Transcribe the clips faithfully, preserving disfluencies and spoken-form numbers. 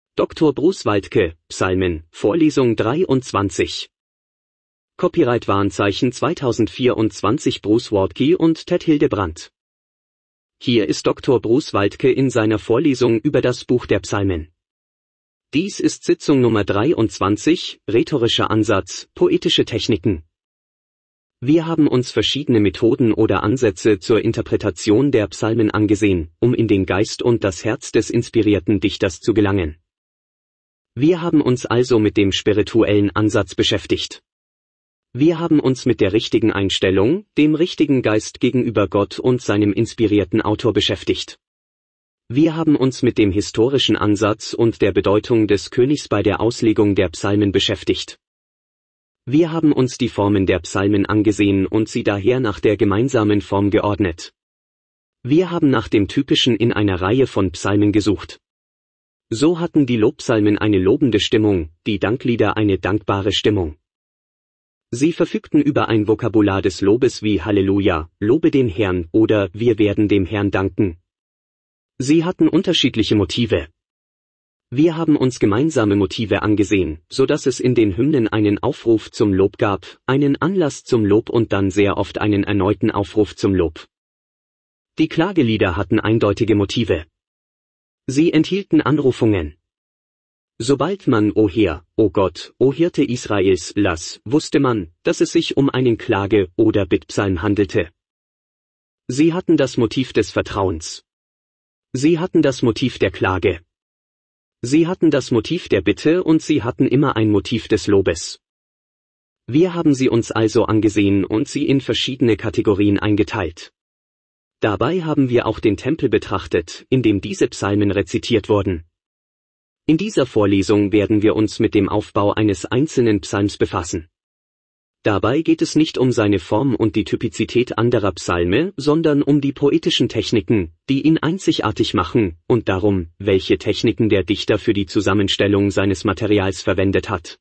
Doktor Bruce Waltke, Psalmen, Vorlesung dreiundzwanzig. Copyright Warenzeichen zweitausendvierundzwanzig Bruce Waltke und Ted Hildebrandt. Hier ist Doktor Bruce Waltke in seiner Vorlesung über das Buch der Psalmen. Dies ist Sitzung Nummer dreiundzwanzig, rhetorischer Ansatz, poetische Techniken. Wir haben uns verschiedene Methoden oder Ansätze zur Interpretation der Psalmen angesehen, um in den Geist und das Herz des inspirierten Dichters zu gelangen. Wir haben uns also mit dem spirituellen Ansatz beschäftigt. Wir haben uns mit der richtigen Einstellung, dem richtigen Geist gegenüber Gott und seinem inspirierten Autor beschäftigt. Wir haben uns mit dem historischen Ansatz und der Bedeutung des Königs bei der Auslegung der Psalmen beschäftigt. Wir haben uns die Formen der Psalmen angesehen und sie daher nach der gemeinsamen Form geordnet. Wir haben nach dem Typischen in einer Reihe von Psalmen gesucht. So hatten die Lobpsalmen eine lobende Stimmung, die Danklieder eine dankbare Stimmung. Sie verfügten über ein Vokabular des Lobes wie Halleluja, Lobe den Herrn oder Wir werden dem Herrn danken. Sie hatten unterschiedliche Motive. Wir haben uns gemeinsame Motive angesehen, so dass es in den Hymnen einen Aufruf zum Lob gab, einen Anlass zum Lob und dann sehr oft einen erneuten Aufruf zum Lob. Die Klagelieder hatten eindeutige Motive. Sie enthielten Anrufungen. Sobald man O Herr, O Gott, O Hirte Israels las, wusste man, dass es sich um einen Klage- oder Bittpsalm handelte. Sie hatten das Motiv des Vertrauens. Sie hatten das Motiv der Klage. Sie hatten das Motiv der Bitte und sie hatten immer ein Motiv des Lobes. Wir haben sie uns also angesehen und sie in verschiedene Kategorien eingeteilt. Dabei haben wir auch den Tempel betrachtet, in dem diese Psalmen rezitiert wurden. In dieser Vorlesung werden wir uns mit dem Aufbau eines einzelnen Psalms befassen. Dabei geht es nicht um seine Form und die Typizität anderer Psalme, sondern um die poetischen Techniken, die ihn einzigartig machen, und darum, welche Techniken der Dichter für die Zusammenstellung seines Materials verwendet hat.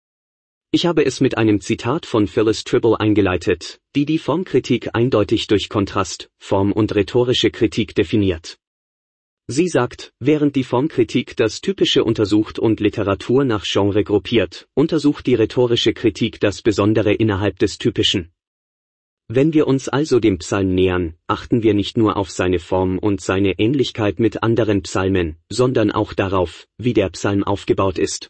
Ich habe es mit einem Zitat von Phyllis Tribble eingeleitet, die die Formkritik eindeutig durch Kontrast, Form und rhetorische Kritik definiert. Sie sagt, während die Formkritik das Typische untersucht und Literatur nach Genre gruppiert, untersucht die rhetorische Kritik das Besondere innerhalb des Typischen. Wenn wir uns also dem Psalm nähern, achten wir nicht nur auf seine Form und seine Ähnlichkeit mit anderen Psalmen, sondern auch darauf, wie der Psalm aufgebaut ist.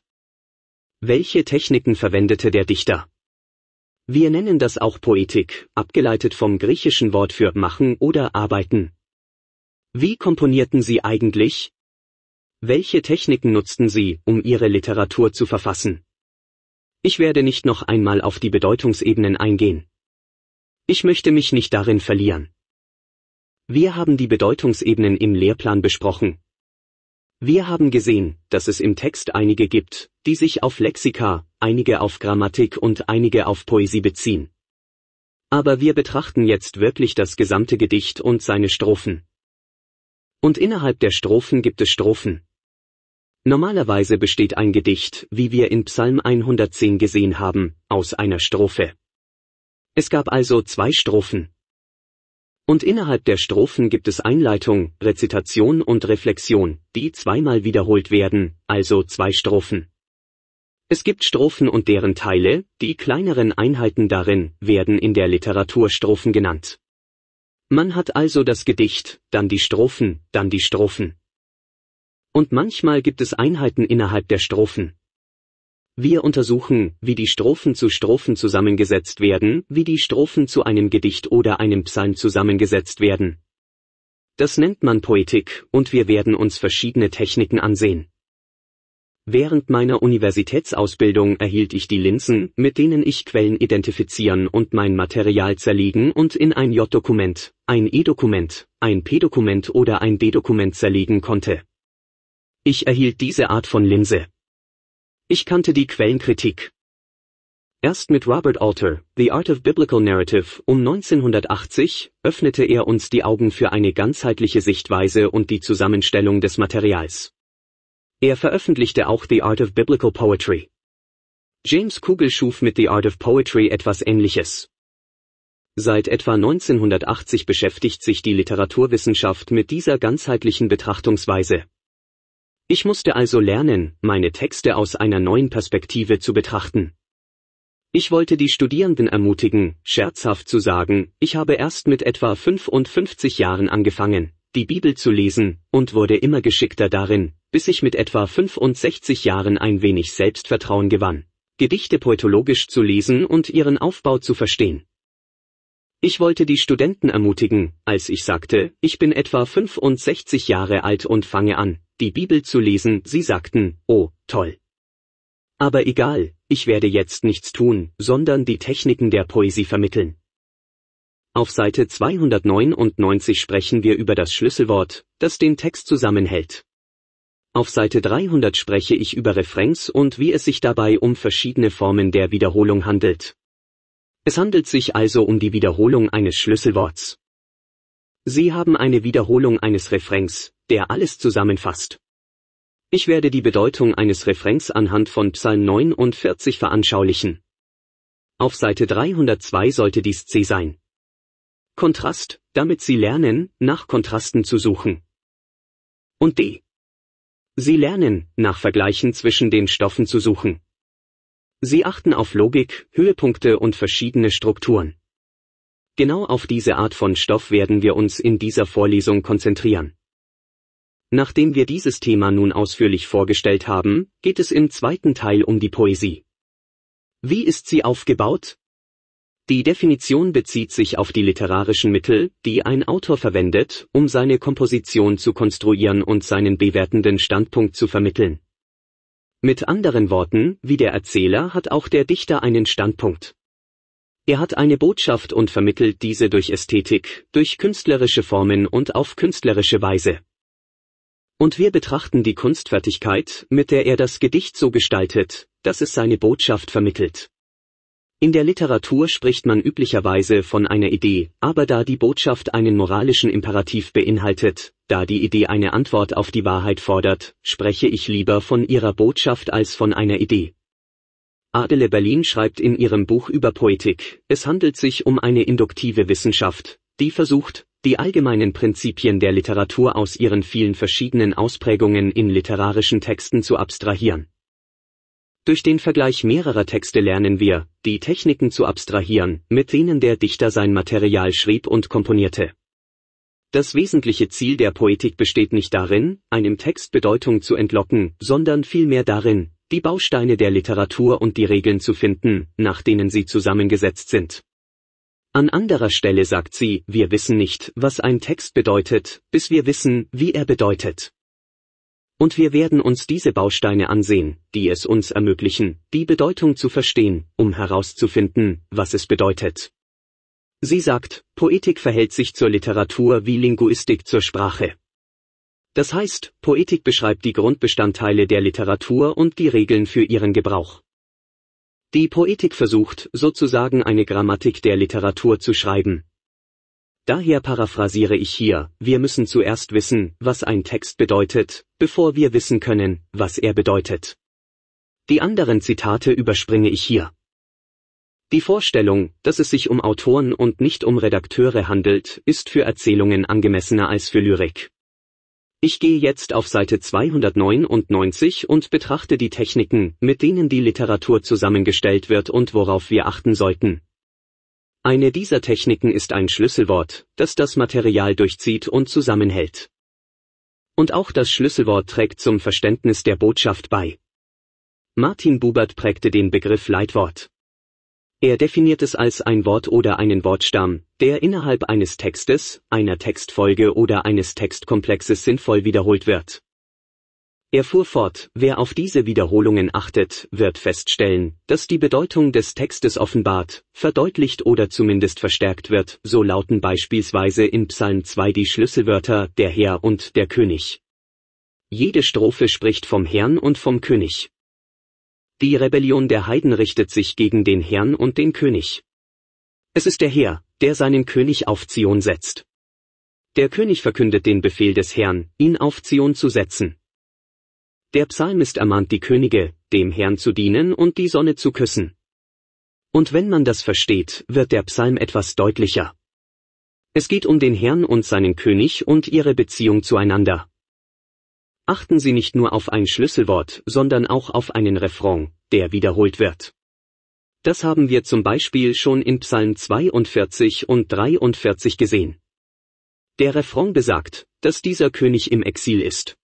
Welche Techniken verwendete der Dichter? Wir nennen das auch Poetik, abgeleitet vom griechischen Wort für machen oder arbeiten. Wie komponierten sie eigentlich? Welche Techniken nutzten sie, um ihre Literatur zu verfassen? Ich werde nicht noch einmal auf die Bedeutungsebenen eingehen. Ich möchte mich nicht darin verlieren. Wir haben die Bedeutungsebenen im Lehrplan besprochen. Wir haben gesehen, dass es im Text einige gibt, die sich auf Lexika, einige auf Grammatik und einige auf Poesie beziehen. Aber wir betrachten jetzt wirklich das gesamte Gedicht und seine Strophen. Und innerhalb der Strophen gibt es Strophen. Normalerweise besteht ein Gedicht, wie wir in Psalm hundertzehn gesehen haben, aus einer Strophe. Es gab also zwei Strophen. Und innerhalb der Strophen gibt es Einleitung, Rezitation und Reflexion, die zweimal wiederholt werden, also zwei Strophen. Es gibt Strophen und deren Teile, die kleineren Einheiten darin, werden in der Literatur Strophen genannt. Man hat also das Gedicht, dann die Strophen, dann die Strophen. Und manchmal gibt es Einheiten innerhalb der Strophen. Wir untersuchen, wie die Strophen zu Strophen zusammengesetzt werden, wie die Strophen zu einem Gedicht oder einem Psalm zusammengesetzt werden. Das nennt man Poetik, und wir werden uns verschiedene Techniken ansehen. Während meiner Universitätsausbildung erhielt ich die Linsen, mit denen ich Quellen identifizieren und mein Material zerlegen und in ein J-Dokument, ein E-Dokument, ein P-Dokument oder ein B-Dokument zerlegen konnte. Ich erhielt diese Art von Linse. Ich kannte die Quellenkritik. Erst mit Robert Alter, The Art of Biblical Narrative, um neunzehnhundertachtzig, öffnete er uns die Augen für eine ganzheitliche Sichtweise und die Zusammenstellung des Materials. Er veröffentlichte auch The Art of Biblical Poetry. James Kugel schuf mit The Art of Poetry etwas Ähnliches. Seit etwa neunzehnhundertachtzig beschäftigt sich die Literaturwissenschaft mit dieser ganzheitlichen Betrachtungsweise. Ich musste also lernen, meine Texte aus einer neuen Perspektive zu betrachten. Ich wollte die Studierenden ermutigen, scherzhaft zu sagen, ich habe erst mit etwa fünfundfünfzig Jahren angefangen, die Bibel zu lesen, und wurde immer geschickter darin, bis ich mit etwa fünfundsechzig Jahren ein wenig Selbstvertrauen gewann, Gedichte poetologisch zu lesen und ihren Aufbau zu verstehen. Ich wollte die Studenten ermutigen, als ich sagte, ich bin etwa fünfundsechzig Jahre alt und fange an, die Bibel zu lesen, sie sagten, oh, toll. Aber egal, ich werde jetzt nichts tun, sondern die Techniken der Poesie vermitteln. Auf Seite zweihundertneunundneunzig sprechen wir über das Schlüsselwort, das den Text zusammenhält. Auf Seite dreihundert spreche ich über Refrains und wie es sich dabei um verschiedene Formen der Wiederholung handelt. Es handelt sich also um die Wiederholung eines Schlüsselworts. Sie haben eine Wiederholung eines Refrains, der alles zusammenfasst. Ich werde die Bedeutung eines Refrains anhand von Psalm neunundvierzig veranschaulichen. Auf Seite dreihundertzwei sollte dies C sein. Kontrast, damit Sie lernen, nach Kontrasten zu suchen. Und D. Sie lernen, nach Vergleichen zwischen den Stoffen zu suchen. Sie achten auf Logik, Höhepunkte und verschiedene Strukturen. Genau auf diese Art von Stoff werden wir uns in dieser Vorlesung konzentrieren. Nachdem wir dieses Thema nun ausführlich vorgestellt haben, geht es im zweiten Teil um die Poesie. Wie ist sie aufgebaut? Die Definition bezieht sich auf die literarischen Mittel, die ein Autor verwendet, um seine Komposition zu konstruieren und seinen bewertenden Standpunkt zu vermitteln. Mit anderen Worten, wie der Erzähler hat auch der Dichter einen Standpunkt. Er hat eine Botschaft und vermittelt diese durch Ästhetik, durch künstlerische Formen und auf künstlerische Weise. Und wir betrachten die Kunstfertigkeit, mit der er das Gedicht so gestaltet, dass es seine Botschaft vermittelt. In der Literatur spricht man üblicherweise von einer Idee, aber da die Botschaft einen moralischen Imperativ beinhaltet, da die Idee eine Antwort auf die Wahrheit fordert, spreche ich lieber von ihrer Botschaft als von einer Idee. Adele Berlin schreibt in ihrem Buch über Poetik, es handelt sich um eine induktive Wissenschaft, die versucht, die allgemeinen Prinzipien der Literatur aus ihren vielen verschiedenen Ausprägungen in literarischen Texten zu abstrahieren. Durch den Vergleich mehrerer Texte lernen wir, die Techniken zu abstrahieren, mit denen der Dichter sein Material schrieb und komponierte. Das wesentliche Ziel der Poetik besteht nicht darin, einem Text Bedeutung zu entlocken, sondern vielmehr darin, die Bausteine der Literatur und die Regeln zu finden, nach denen sie zusammengesetzt sind. An anderer Stelle sagt sie, wir wissen nicht, was ein Text bedeutet, bis wir wissen, wie er bedeutet. Und wir werden uns diese Bausteine ansehen, die es uns ermöglichen, die Bedeutung zu verstehen, um herauszufinden, was es bedeutet. Sie sagt, Poetik verhält sich zur Literatur wie Linguistik zur Sprache. Das heißt, Poetik beschreibt die Grundbestandteile der Literatur und die Regeln für ihren Gebrauch. Die Poetik versucht, sozusagen eine Grammatik der Literatur zu schreiben. Daher paraphrasiere ich hier, wir müssen zuerst wissen, was ein Text bedeutet, bevor wir wissen können, was er bedeutet. Die anderen Zitate überspringe ich hier. Die Vorstellung, dass es sich um Autoren und nicht um Redakteure handelt, ist für Erzählungen angemessener als für Lyrik. Ich gehe jetzt auf Seite zweihundertneunundneunzig und betrachte die Techniken, mit denen die Literatur zusammengestellt wird und worauf wir achten sollten. Eine dieser Techniken ist ein Schlüsselwort, das das Material durchzieht und zusammenhält. Und auch das Schlüsselwort trägt zum Verständnis der Botschaft bei. Martin Buber prägte den Begriff Leitwort. Er definiert es als ein Wort oder einen Wortstamm, der innerhalb eines Textes, einer Textfolge oder eines Textkomplexes sinnvoll wiederholt wird. Er fuhr fort, wer auf diese Wiederholungen achtet, wird feststellen, dass die Bedeutung des Textes offenbart, verdeutlicht oder zumindest verstärkt wird, so lauten beispielsweise in Psalm zwei die Schlüsselwörter der Herr und der König. Jede Strophe spricht vom Herrn und vom König. Die Rebellion der Heiden richtet sich gegen den Herrn und den König. Es ist der Herr, der seinen König auf Zion setzt. Der König verkündet den Befehl des Herrn, ihn auf Zion zu setzen. Der Psalmist ermahnt die Könige, dem Herrn zu dienen und die Sonne zu küssen. Und wenn man das versteht, wird der Psalm etwas deutlicher. Es geht um den Herrn und seinen König und ihre Beziehung zueinander. Achten Sie nicht nur auf ein Schlüsselwort, sondern auch auf einen Refrain, der wiederholt wird. Das haben wir zum Beispiel schon in Psalm zweiundvierzig und dreiundvierzig gesehen. Der Refrain besagt, dass dieser König im Exil ist.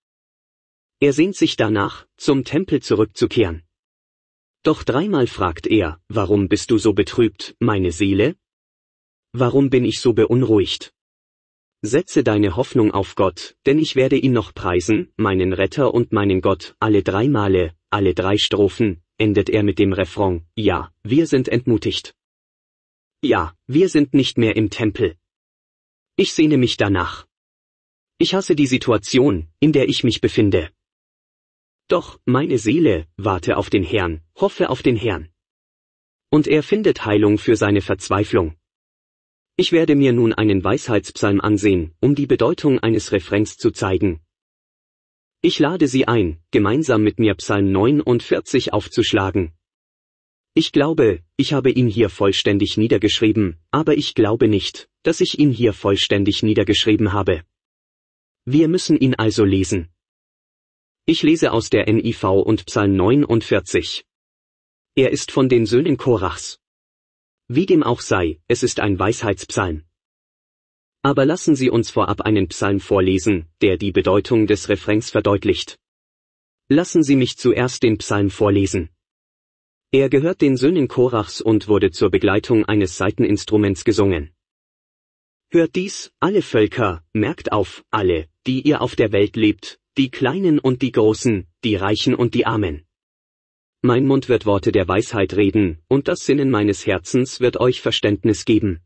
Er sehnt sich danach, zum Tempel zurückzukehren. Doch dreimal fragt er, warum bist du so betrübt, meine Seele? Warum bin ich so beunruhigt? Setze deine Hoffnung auf Gott, denn ich werde ihn noch preisen, meinen Retter und meinen Gott, alle drei Male, alle drei Strophen, endet er mit dem Refrain, ja, wir sind entmutigt. Ja, wir sind nicht mehr im Tempel. Ich sehne mich danach. Ich hasse die Situation, in der ich mich befinde. Doch, meine Seele, warte auf den Herrn, hoffe auf den Herrn. Und er findet Heilung für seine Verzweiflung. Ich werde mir nun einen Weisheitspsalm ansehen, um die Bedeutung eines Refrains zu zeigen. Ich lade Sie ein, gemeinsam mit mir Psalm neunundvierzig aufzuschlagen. Ich glaube, ich habe ihn hier vollständig niedergeschrieben, aber ich glaube nicht, dass ich ihn hier vollständig niedergeschrieben habe. Wir müssen ihn also lesen. Ich lese aus der N I V und Psalm neunundvierzig. Er ist von den Söhnen Korachs. Wie dem auch sei, es ist ein Weisheitspsalm. Aber lassen Sie uns vorab einen Psalm vorlesen, der die Bedeutung des Refrains verdeutlicht. Lassen Sie mich zuerst den Psalm vorlesen. Er gehört den Söhnen Korachs und wurde zur Begleitung eines Saiteninstruments gesungen. Hört dies, alle Völker, merkt auf, alle, die ihr auf der Welt lebt, die Kleinen und die Großen, die Reichen und die Armen. Mein Mund wird Worte der Weisheit reden, und das Sinnen meines Herzens wird euch Verständnis geben.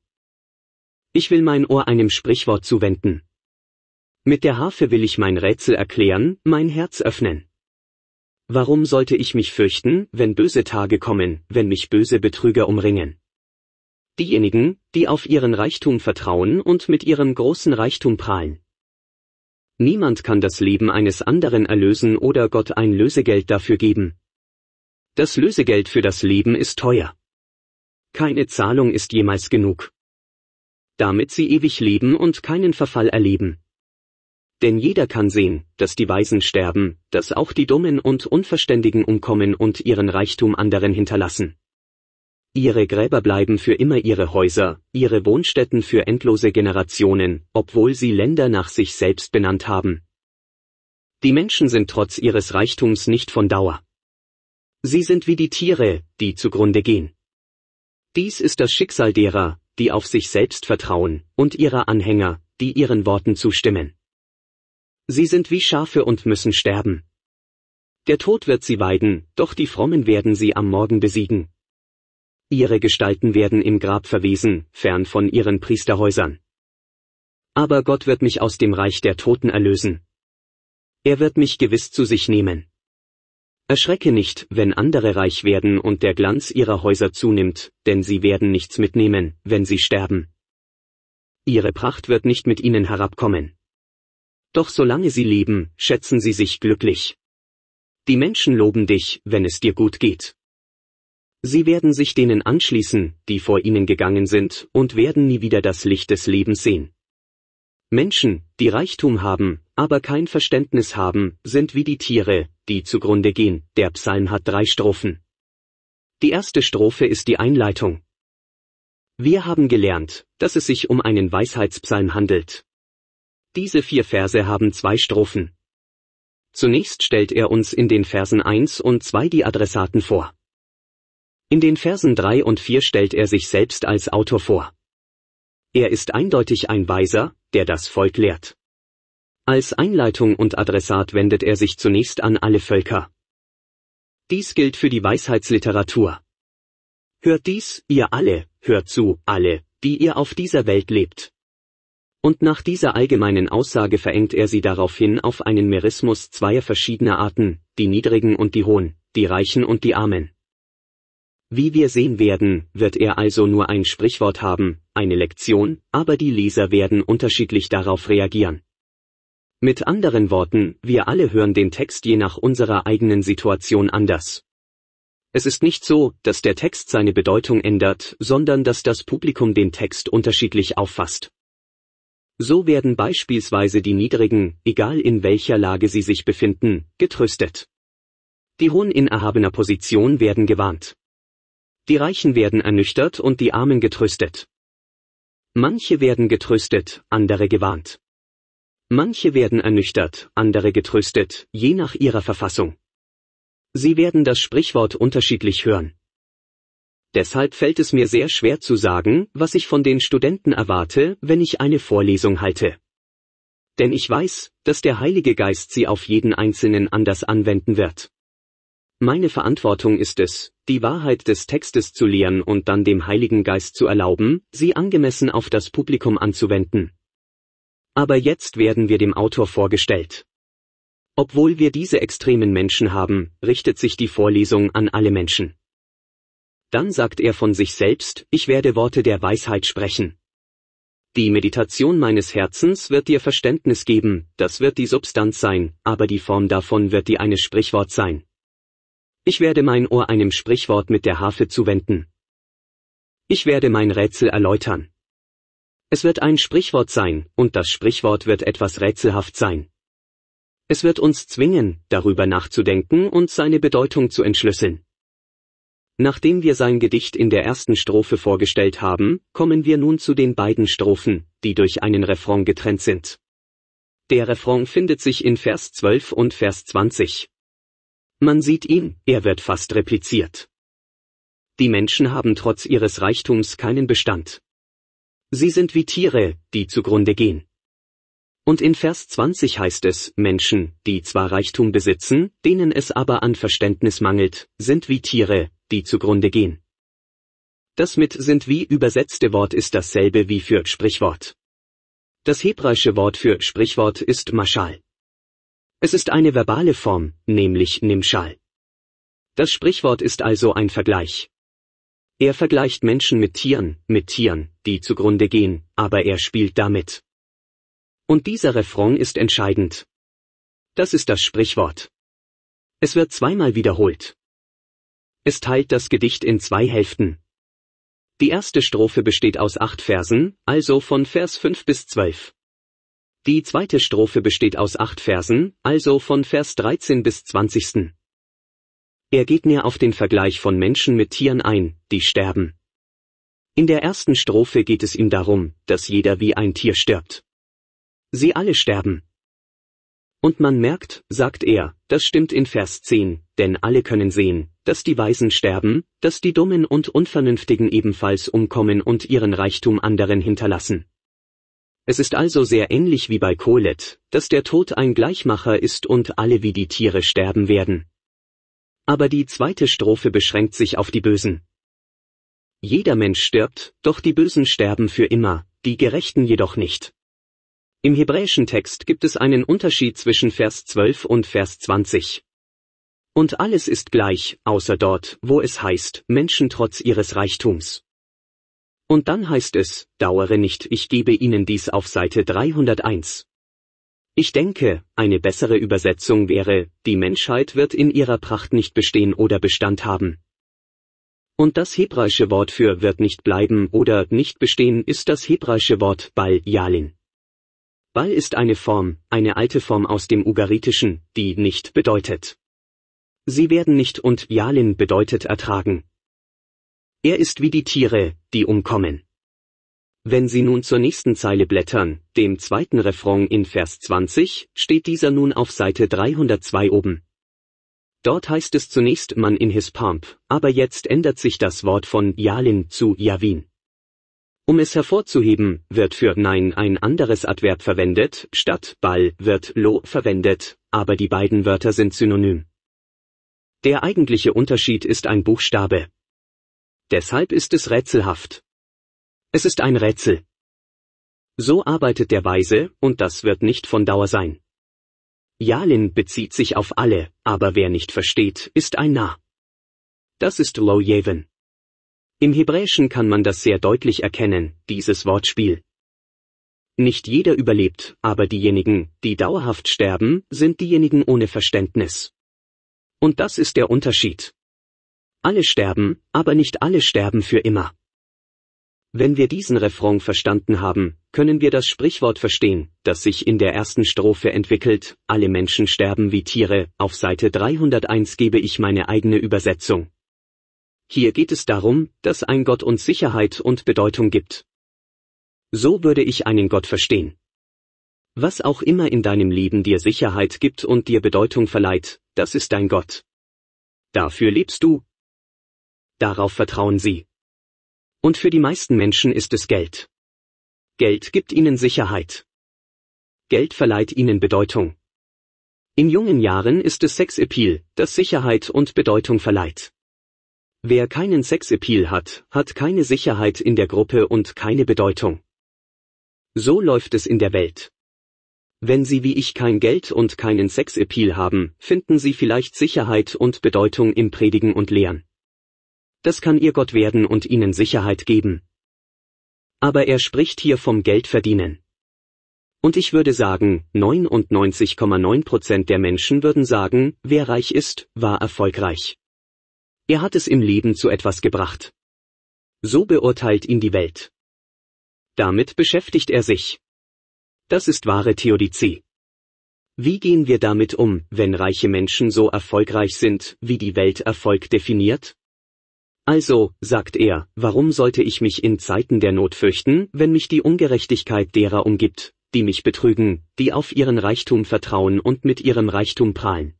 Ich will mein Ohr einem Sprichwort zuwenden. Mit der Harfe will ich mein Rätsel erklären, mein Herz öffnen. Warum sollte ich mich fürchten, wenn böse Tage kommen, wenn mich böse Betrüger umringen? Diejenigen, die auf ihren Reichtum vertrauen und mit ihrem großen Reichtum prahlen. Niemand kann das Leben eines anderen erlösen oder Gott ein Lösegeld dafür geben. Das Lösegeld für das Leben ist teuer. Keine Zahlung ist jemals genug. Damit sie ewig leben und keinen Verfall erleben. Denn jeder kann sehen, dass die Weisen sterben, dass auch die Dummen und Unverständigen umkommen und ihren Reichtum anderen hinterlassen. Ihre Gräber bleiben für immer ihre Häuser, ihre Wohnstätten für endlose Generationen, obwohl sie Länder nach sich selbst benannt haben. Die Menschen sind trotz ihres Reichtums nicht von Dauer. Sie sind wie die Tiere, die zugrunde gehen. Dies ist das Schicksal derer, die auf sich selbst vertrauen, und ihrer Anhänger, die ihren Worten zustimmen. Sie sind wie Schafe und müssen sterben. Der Tod wird sie weiden, doch die Frommen werden sie am Morgen besiegen. Ihre Gestalten werden im Grab verwesen, fern von ihren Priesterhäusern. Aber Gott wird mich aus dem Reich der Toten erlösen. Er wird mich gewiss zu sich nehmen. Erschrecke nicht, wenn andere reich werden und der Glanz ihrer Häuser zunimmt, denn sie werden nichts mitnehmen, wenn sie sterben. Ihre Pracht wird nicht mit ihnen herabkommen. Doch solange sie leben, schätzen sie sich glücklich. Die Menschen loben dich, wenn es dir gut geht. Sie werden sich denen anschließen, die vor ihnen gegangen sind, und werden nie wieder das Licht des Lebens sehen. Menschen, die Reichtum haben, aber kein Verständnis haben, sind wie die Tiere, die zugrunde gehen. Der Psalm hat drei Strophen. Die erste Strophe ist die Einleitung. Wir haben gelernt, dass es sich um einen Weisheitspsalm handelt. Diese vier Verse haben zwei Strophen. Zunächst stellt er uns in den Versen eins und zwei die Adressaten vor. In den Versen drei und vier stellt er sich selbst als Autor vor. Er ist eindeutig ein Weiser, der das Volk lehrt. Als Einleitung und Adressat wendet er sich zunächst an alle Völker. Dies gilt für die Weisheitsliteratur. Hört dies, ihr alle, hört zu, alle, die ihr auf dieser Welt lebt. Und nach dieser allgemeinen Aussage verengt er sie daraufhin auf einen Merismus zweier verschiedener Arten, die Niedrigen und die Hohen, die Reichen und die Armen. Wie wir sehen werden, wird er also nur ein Sprichwort haben, eine Lektion, aber die Leser werden unterschiedlich darauf reagieren. Mit anderen Worten, wir alle hören den Text je nach unserer eigenen Situation anders. Es ist nicht so, dass der Text seine Bedeutung ändert, sondern dass das Publikum den Text unterschiedlich auffasst. So werden beispielsweise die Niedrigen, egal in welcher Lage sie sich befinden, getröstet. Die Hohen in erhabener Position werden gewarnt. Die Reichen werden ernüchtert und die Armen getröstet. Manche werden getröstet, andere gewarnt. Manche werden ernüchtert, andere getröstet, je nach ihrer Verfassung. Sie werden das Sprichwort unterschiedlich hören. Deshalb fällt es mir sehr schwer zu sagen, was ich von den Studenten erwarte, wenn ich eine Vorlesung halte. Denn ich weiß, dass der Heilige Geist sie auf jeden Einzelnen anders anwenden wird. Meine Verantwortung ist es, die Wahrheit des Textes zu lehren und dann dem Heiligen Geist zu erlauben, sie angemessen auf das Publikum anzuwenden. Aber jetzt werden wir dem Autor vorgestellt. Obwohl wir diese extremen Menschen haben, richtet sich die Vorlesung an alle Menschen. Dann sagt er von sich selbst, ich werde Worte der Weisheit sprechen. Die Meditation meines Herzens wird dir Verständnis geben, das wird die Substanz sein, aber die Form davon wird die eines Sprichwort sein. Ich werde mein Ohr einem Sprichwort mit der Harfe zuwenden. Ich werde mein Rätsel erläutern. Es wird ein Sprichwort sein, und das Sprichwort wird etwas rätselhaft sein. Es wird uns zwingen, darüber nachzudenken und seine Bedeutung zu entschlüsseln. Nachdem wir sein Gedicht in der ersten Strophe vorgestellt haben, kommen wir nun zu den beiden Strophen, die durch einen Refrain getrennt sind. Der Refrain findet sich in Vers zwölf und Vers zwanzig. Man sieht ihn, er wird fast repliziert. Die Menschen haben trotz ihres Reichtums keinen Bestand. Sie sind wie Tiere, die zugrunde gehen. Und in Vers zwanzig heißt es, Menschen, die zwar Reichtum besitzen, denen es aber an Verständnis mangelt, sind wie Tiere, die zugrunde gehen. Das mit sind wie übersetzte Wort ist dasselbe wie für Sprichwort. Das hebräische Wort für Sprichwort ist Mashal. Es ist eine verbale Form, nämlich Nimshal. Das Sprichwort ist also ein Vergleich. Er vergleicht Menschen mit Tieren, mit Tieren, die zugrunde gehen, aber er spielt damit. Und dieser Refrain ist entscheidend. Das ist das Sprichwort. Es wird zweimal wiederholt. Es teilt das Gedicht in zwei Hälften. Die erste Strophe besteht aus acht Versen, also von Vers fünf bis zwölf. Die zweite Strophe besteht aus acht Versen, also von Vers dreizehn bis zwanzig. Er geht näher auf den Vergleich von Menschen mit Tieren ein, die sterben. In der ersten Strophe geht es ihm darum, dass jeder wie ein Tier stirbt. Sie alle sterben. Und man merkt, sagt er, das stimmt in Vers zehn, denn alle können sehen, dass die Weisen sterben, dass die Dummen und Unvernünftigen ebenfalls umkommen und ihren Reichtum anderen hinterlassen. Es ist also sehr ähnlich wie bei Kohelet, dass der Tod ein Gleichmacher ist und alle wie die Tiere sterben werden. Aber die zweite Strophe beschränkt sich auf die Bösen. Jeder Mensch stirbt, doch die Bösen sterben für immer, die Gerechten jedoch nicht. Im hebräischen Text gibt es einen Unterschied zwischen Vers zwölf und Vers zwanzig. Und alles ist gleich, außer dort, wo es heißt, Menschen trotz ihres Reichtums. Und dann heißt es, dauere nicht, ich gebe Ihnen dies auf Seite dreihunderteins. Ich denke, eine bessere Übersetzung wäre, die Menschheit wird in ihrer Pracht nicht bestehen oder Bestand haben. Und das hebräische Wort für wird nicht bleiben oder nicht bestehen ist das hebräische Wort Bal Yalin. Bal ist eine Form, eine alte Form aus dem Ugaritischen, die nicht bedeutet. Sie werden nicht und Yalin bedeutet ertragen. Er ist wie die Tiere, die umkommen. Wenn Sie nun zur nächsten Zeile blättern, dem zweiten Refrain in Vers zwanzig, steht dieser nun auf Seite dreihundertzwei oben. Dort heißt es zunächst man in his pomp, aber jetzt ändert sich das Wort von Yalin zu Yavin. Um es hervorzuheben, wird für Nein ein anderes Adverb verwendet, statt Bal wird Lo verwendet, aber die beiden Wörter sind synonym. Der eigentliche Unterschied ist ein Buchstabe. Deshalb ist es rätselhaft. Es ist ein Rätsel. So arbeitet der Weise, und das wird nicht von Dauer sein. Yalin bezieht sich auf alle, aber wer nicht versteht, ist ein Narr. Das ist Lo Yavin. Im Hebräischen kann man das sehr deutlich erkennen, dieses Wortspiel. Nicht jeder überlebt, aber diejenigen, die dauerhaft sterben, sind diejenigen ohne Verständnis. Und das ist der Unterschied. Alle sterben, aber nicht alle sterben für immer. Wenn wir diesen Refrain verstanden haben, können wir das Sprichwort verstehen, das sich in der ersten Strophe entwickelt: Alle Menschen sterben wie Tiere. Auf Seite dreihunderteins gebe ich meine eigene Übersetzung. Hier geht es darum, dass ein Gott uns Sicherheit und Bedeutung gibt. So würde ich einen Gott verstehen. Was auch immer in deinem Leben dir Sicherheit gibt und dir Bedeutung verleiht, das ist dein Gott. Dafür lebst du. Darauf vertrauen sie. Und für die meisten Menschen ist es Geld. Geld gibt ihnen Sicherheit. Geld verleiht ihnen Bedeutung. In jungen Jahren ist es Sexappeal, das Sicherheit und Bedeutung verleiht. Wer keinen Sexappeal hat, hat keine Sicherheit in der Gruppe und keine Bedeutung. So läuft es in der Welt. Wenn Sie wie ich kein Geld und keinen Sexappeal haben, finden Sie vielleicht Sicherheit und Bedeutung im Predigen und Lehren. Das kann Ihr Gott werden und Ihnen Sicherheit geben. Aber er spricht hier vom Geldverdienen. Und ich würde sagen, neunundneunzig Komma neun Prozent der Menschen würden sagen, wer reich ist, war erfolgreich. Er hat es im Leben zu etwas gebracht. So beurteilt ihn die Welt. Damit beschäftigt er sich. Das ist wahre Theodizee. Wie gehen wir damit um, wenn reiche Menschen so erfolgreich sind, wie die Welt Erfolg definiert? Also, sagt er, warum sollte ich mich in Zeiten der Not fürchten, wenn mich die Ungerechtigkeit derer umgibt, die mich betrügen, die auf ihren Reichtum vertrauen und mit ihrem Reichtum prahlen?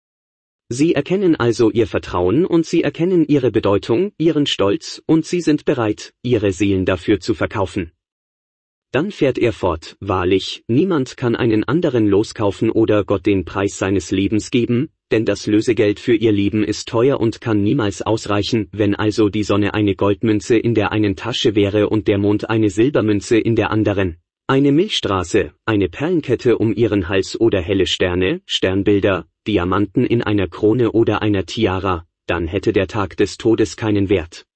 Sie erkennen also ihr Vertrauen und sie erkennen ihre Bedeutung, ihren Stolz, und sie sind bereit, ihre Seelen dafür zu verkaufen. Dann fährt er fort: Wahrlich, niemand kann einen anderen loskaufen oder Gott den Preis seines Lebens geben, denn das Lösegeld für ihr Leben ist teuer und kann niemals ausreichen. Wenn also die Sonne eine Goldmünze in der einen Tasche wäre und der Mond eine Silbermünze in der anderen, eine Milchstraße, eine Perlenkette um ihren Hals oder helle Sterne, Sternbilder, Diamanten in einer Krone oder einer Tiara, dann hätte der Tag des Todes keinen Wert.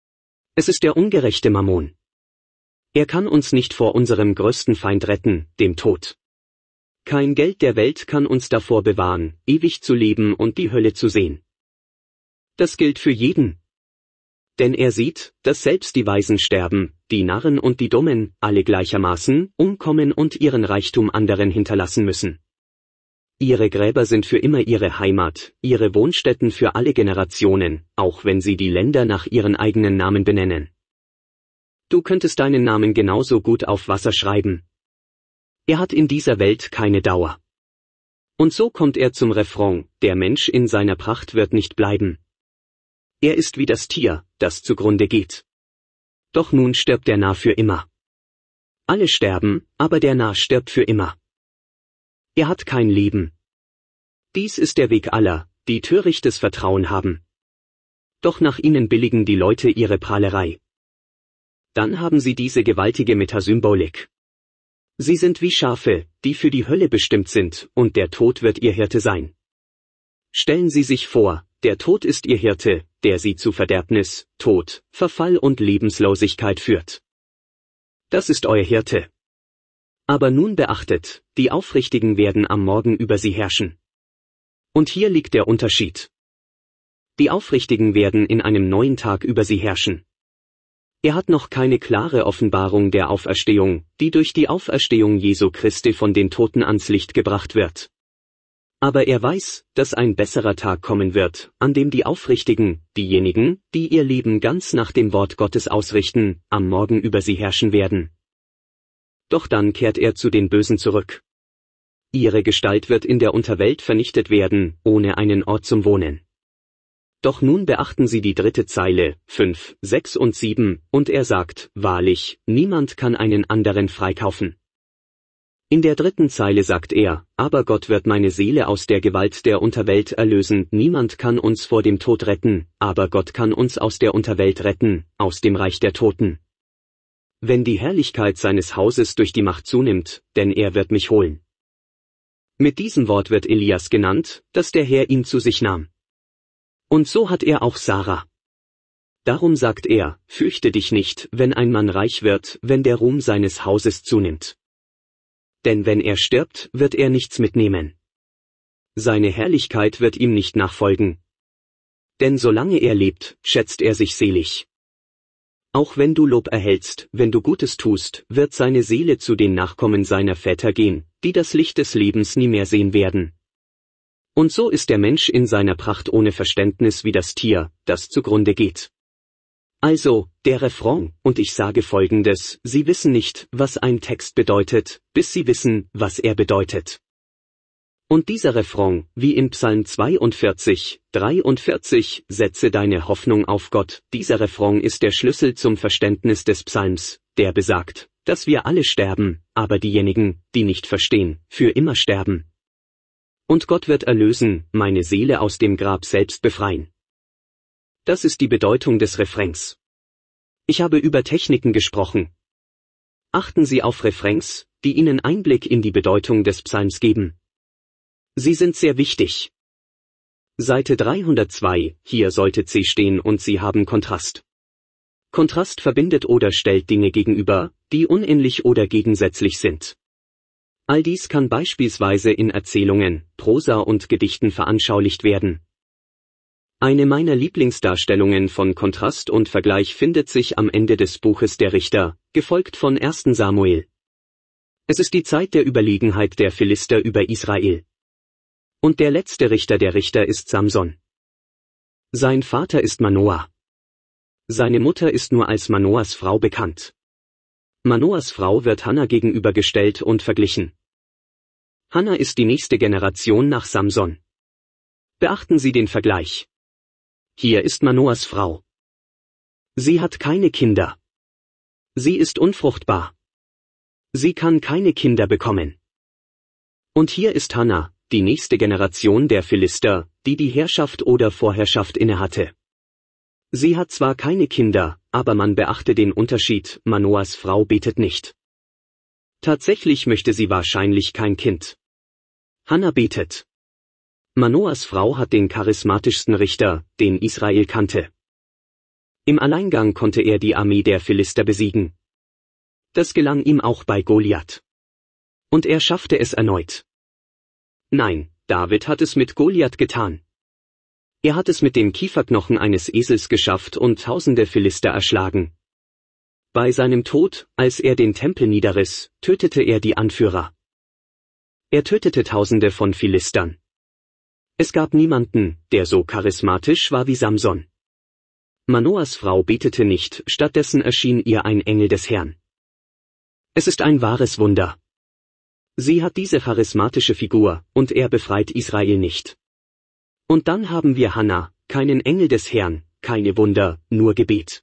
Es ist der ungerechte Mammon. Er kann uns nicht vor unserem größten Feind retten, dem Tod. Kein Geld der Welt kann uns davor bewahren, ewig zu leben und die Hölle zu sehen. Das gilt für jeden. Denn er sieht, dass selbst die Weisen sterben, die Narren und die Dummen, alle gleichermaßen, umkommen und ihren Reichtum anderen hinterlassen müssen. Ihre Gräber sind für immer ihre Heimat, ihre Wohnstätten für alle Generationen, auch wenn sie die Länder nach ihren eigenen Namen benennen. Du könntest deinen Namen genauso gut auf Wasser schreiben. Er hat in dieser Welt keine Dauer. Und so kommt er zum Refrain: Der Mensch in seiner Pracht wird nicht bleiben. Er ist wie das Tier, das zugrunde geht. Doch nun stirbt der Narr für immer. Alle sterben, aber der Narr stirbt für immer. Er hat kein Leben. Dies ist der Weg aller, die törichtes Vertrauen haben. Doch nach ihnen billigen die Leute ihre Prahlerei. Dann haben sie diese gewaltige Metasymbolik. Sie sind wie Schafe, die für die Hölle bestimmt sind, und der Tod wird ihr Hirte sein. Stellen Sie sich vor, der Tod ist ihr Hirte, der sie zu Verderbnis, Tod, Verfall und Lebenslosigkeit führt. Das ist euer Hirte. Aber nun beachtet, die Aufrichtigen werden am Morgen über sie herrschen. Und hier liegt der Unterschied. Die Aufrichtigen werden in einem neuen Tag über sie herrschen. Er hat noch keine klare Offenbarung der Auferstehung, die durch die Auferstehung Jesu Christi von den Toten ans Licht gebracht wird. Aber er weiß, dass ein besserer Tag kommen wird, an dem die Aufrichtigen, diejenigen, die ihr Leben ganz nach dem Wort Gottes ausrichten, am Morgen über sie herrschen werden. Doch dann kehrt er zu den Bösen zurück. Ihre Gestalt wird in der Unterwelt vernichtet werden, ohne einen Ort zum Wohnen. Doch nun beachten Sie die dritte Zeile, fünf, sechs und sieben, und er sagt: Wahrlich, niemand kann einen anderen freikaufen. In der dritten Zeile sagt er: Aber Gott wird meine Seele aus der Gewalt der Unterwelt erlösen. Niemand kann uns vor dem Tod retten, aber Gott kann uns aus der Unterwelt retten, aus dem Reich der Toten. Wenn die Herrlichkeit seines Hauses durch die Macht zunimmt, denn er wird mich holen. Mit diesem Wort wird Elias genannt, das der Herr ihm zu sich nahm. Und so hat er auch Sarah. Darum sagt er: Fürchte dich nicht, wenn ein Mann reich wird, wenn der Ruhm seines Hauses zunimmt. Denn wenn er stirbt, wird er nichts mitnehmen. Seine Herrlichkeit wird ihm nicht nachfolgen. Denn solange er lebt, schätzt er sich selig. Auch wenn du Lob erhältst, wenn du Gutes tust, wird seine Seele zu den Nachkommen seiner Väter gehen, die das Licht des Lebens nie mehr sehen werden. Und so ist der Mensch in seiner Pracht ohne Verständnis wie das Tier, das zugrunde geht. Also, der Refrain, und ich sage Folgendes, Sie wissen nicht, was ein Text bedeutet, bis Sie wissen, was er bedeutet. Und dieser Refrain, wie in Psalm zweiundvierzig, dreiundvierzig, setze deine Hoffnung auf Gott, dieser Refrain ist der Schlüssel zum Verständnis des Psalms, der besagt, dass wir alle sterben, aber diejenigen, die nicht verstehen, für immer sterben. Und Gott wird erlösen, meine Seele aus dem Grab selbst befreien. Das ist die Bedeutung des Refrains. Ich habe über Techniken gesprochen. Achten Sie auf Refrains, die Ihnen Einblick in die Bedeutung des Psalms geben. Sie sind sehr wichtig. Seite dreihundertzwei, hier sollte C stehen und Sie haben Kontrast. Kontrast verbindet oder stellt Dinge gegenüber, die unähnlich oder gegensätzlich sind. All dies kann beispielsweise in Erzählungen, Prosa und Gedichten veranschaulicht werden. Eine meiner Lieblingsdarstellungen von Kontrast und Vergleich findet sich am Ende des Buches der Richter, gefolgt von ersten Samuel. Es ist die Zeit der Überlegenheit der Philister über Israel. Und der letzte Richter der Richter ist Samson. Sein Vater ist Manoah. Seine Mutter ist nur als Manoas Frau bekannt. Manoas Frau wird Hannah gegenübergestellt und verglichen. Hannah ist die nächste Generation nach Samson. Beachten Sie den Vergleich. Hier ist Manoas Frau. Sie hat keine Kinder. Sie ist unfruchtbar. Sie kann keine Kinder bekommen. Und hier ist Hannah, die nächste Generation der Philister, die die Herrschaft oder Vorherrschaft innehatte. Sie hat zwar keine Kinder, aber man beachte den Unterschied, Manoas Frau betet nicht. Tatsächlich möchte sie wahrscheinlich kein Kind. Hannah betet. Manoas Frau hat den charismatischsten Richter, den Israel kannte. Im Alleingang konnte er die Armee der Philister besiegen. Das gelang ihm auch bei Goliath. Und er schaffte es erneut. Nein, David hat es mit Goliath getan. Er hat es mit dem Kieferknochen eines Esels geschafft und tausende Philister erschlagen. Bei seinem Tod, als er den Tempel niederriss, tötete er die Anführer. Er tötete tausende von Philistern. Es gab niemanden, der so charismatisch war wie Samson. Manoas Frau betete nicht, stattdessen erschien ihr ein Engel des Herrn. Es ist ein wahres Wunder. Sie hat diese charismatische Figur, und er befreit Israel nicht. Und dann haben wir Hannah, keinen Engel des Herrn, keine Wunder, nur Gebet.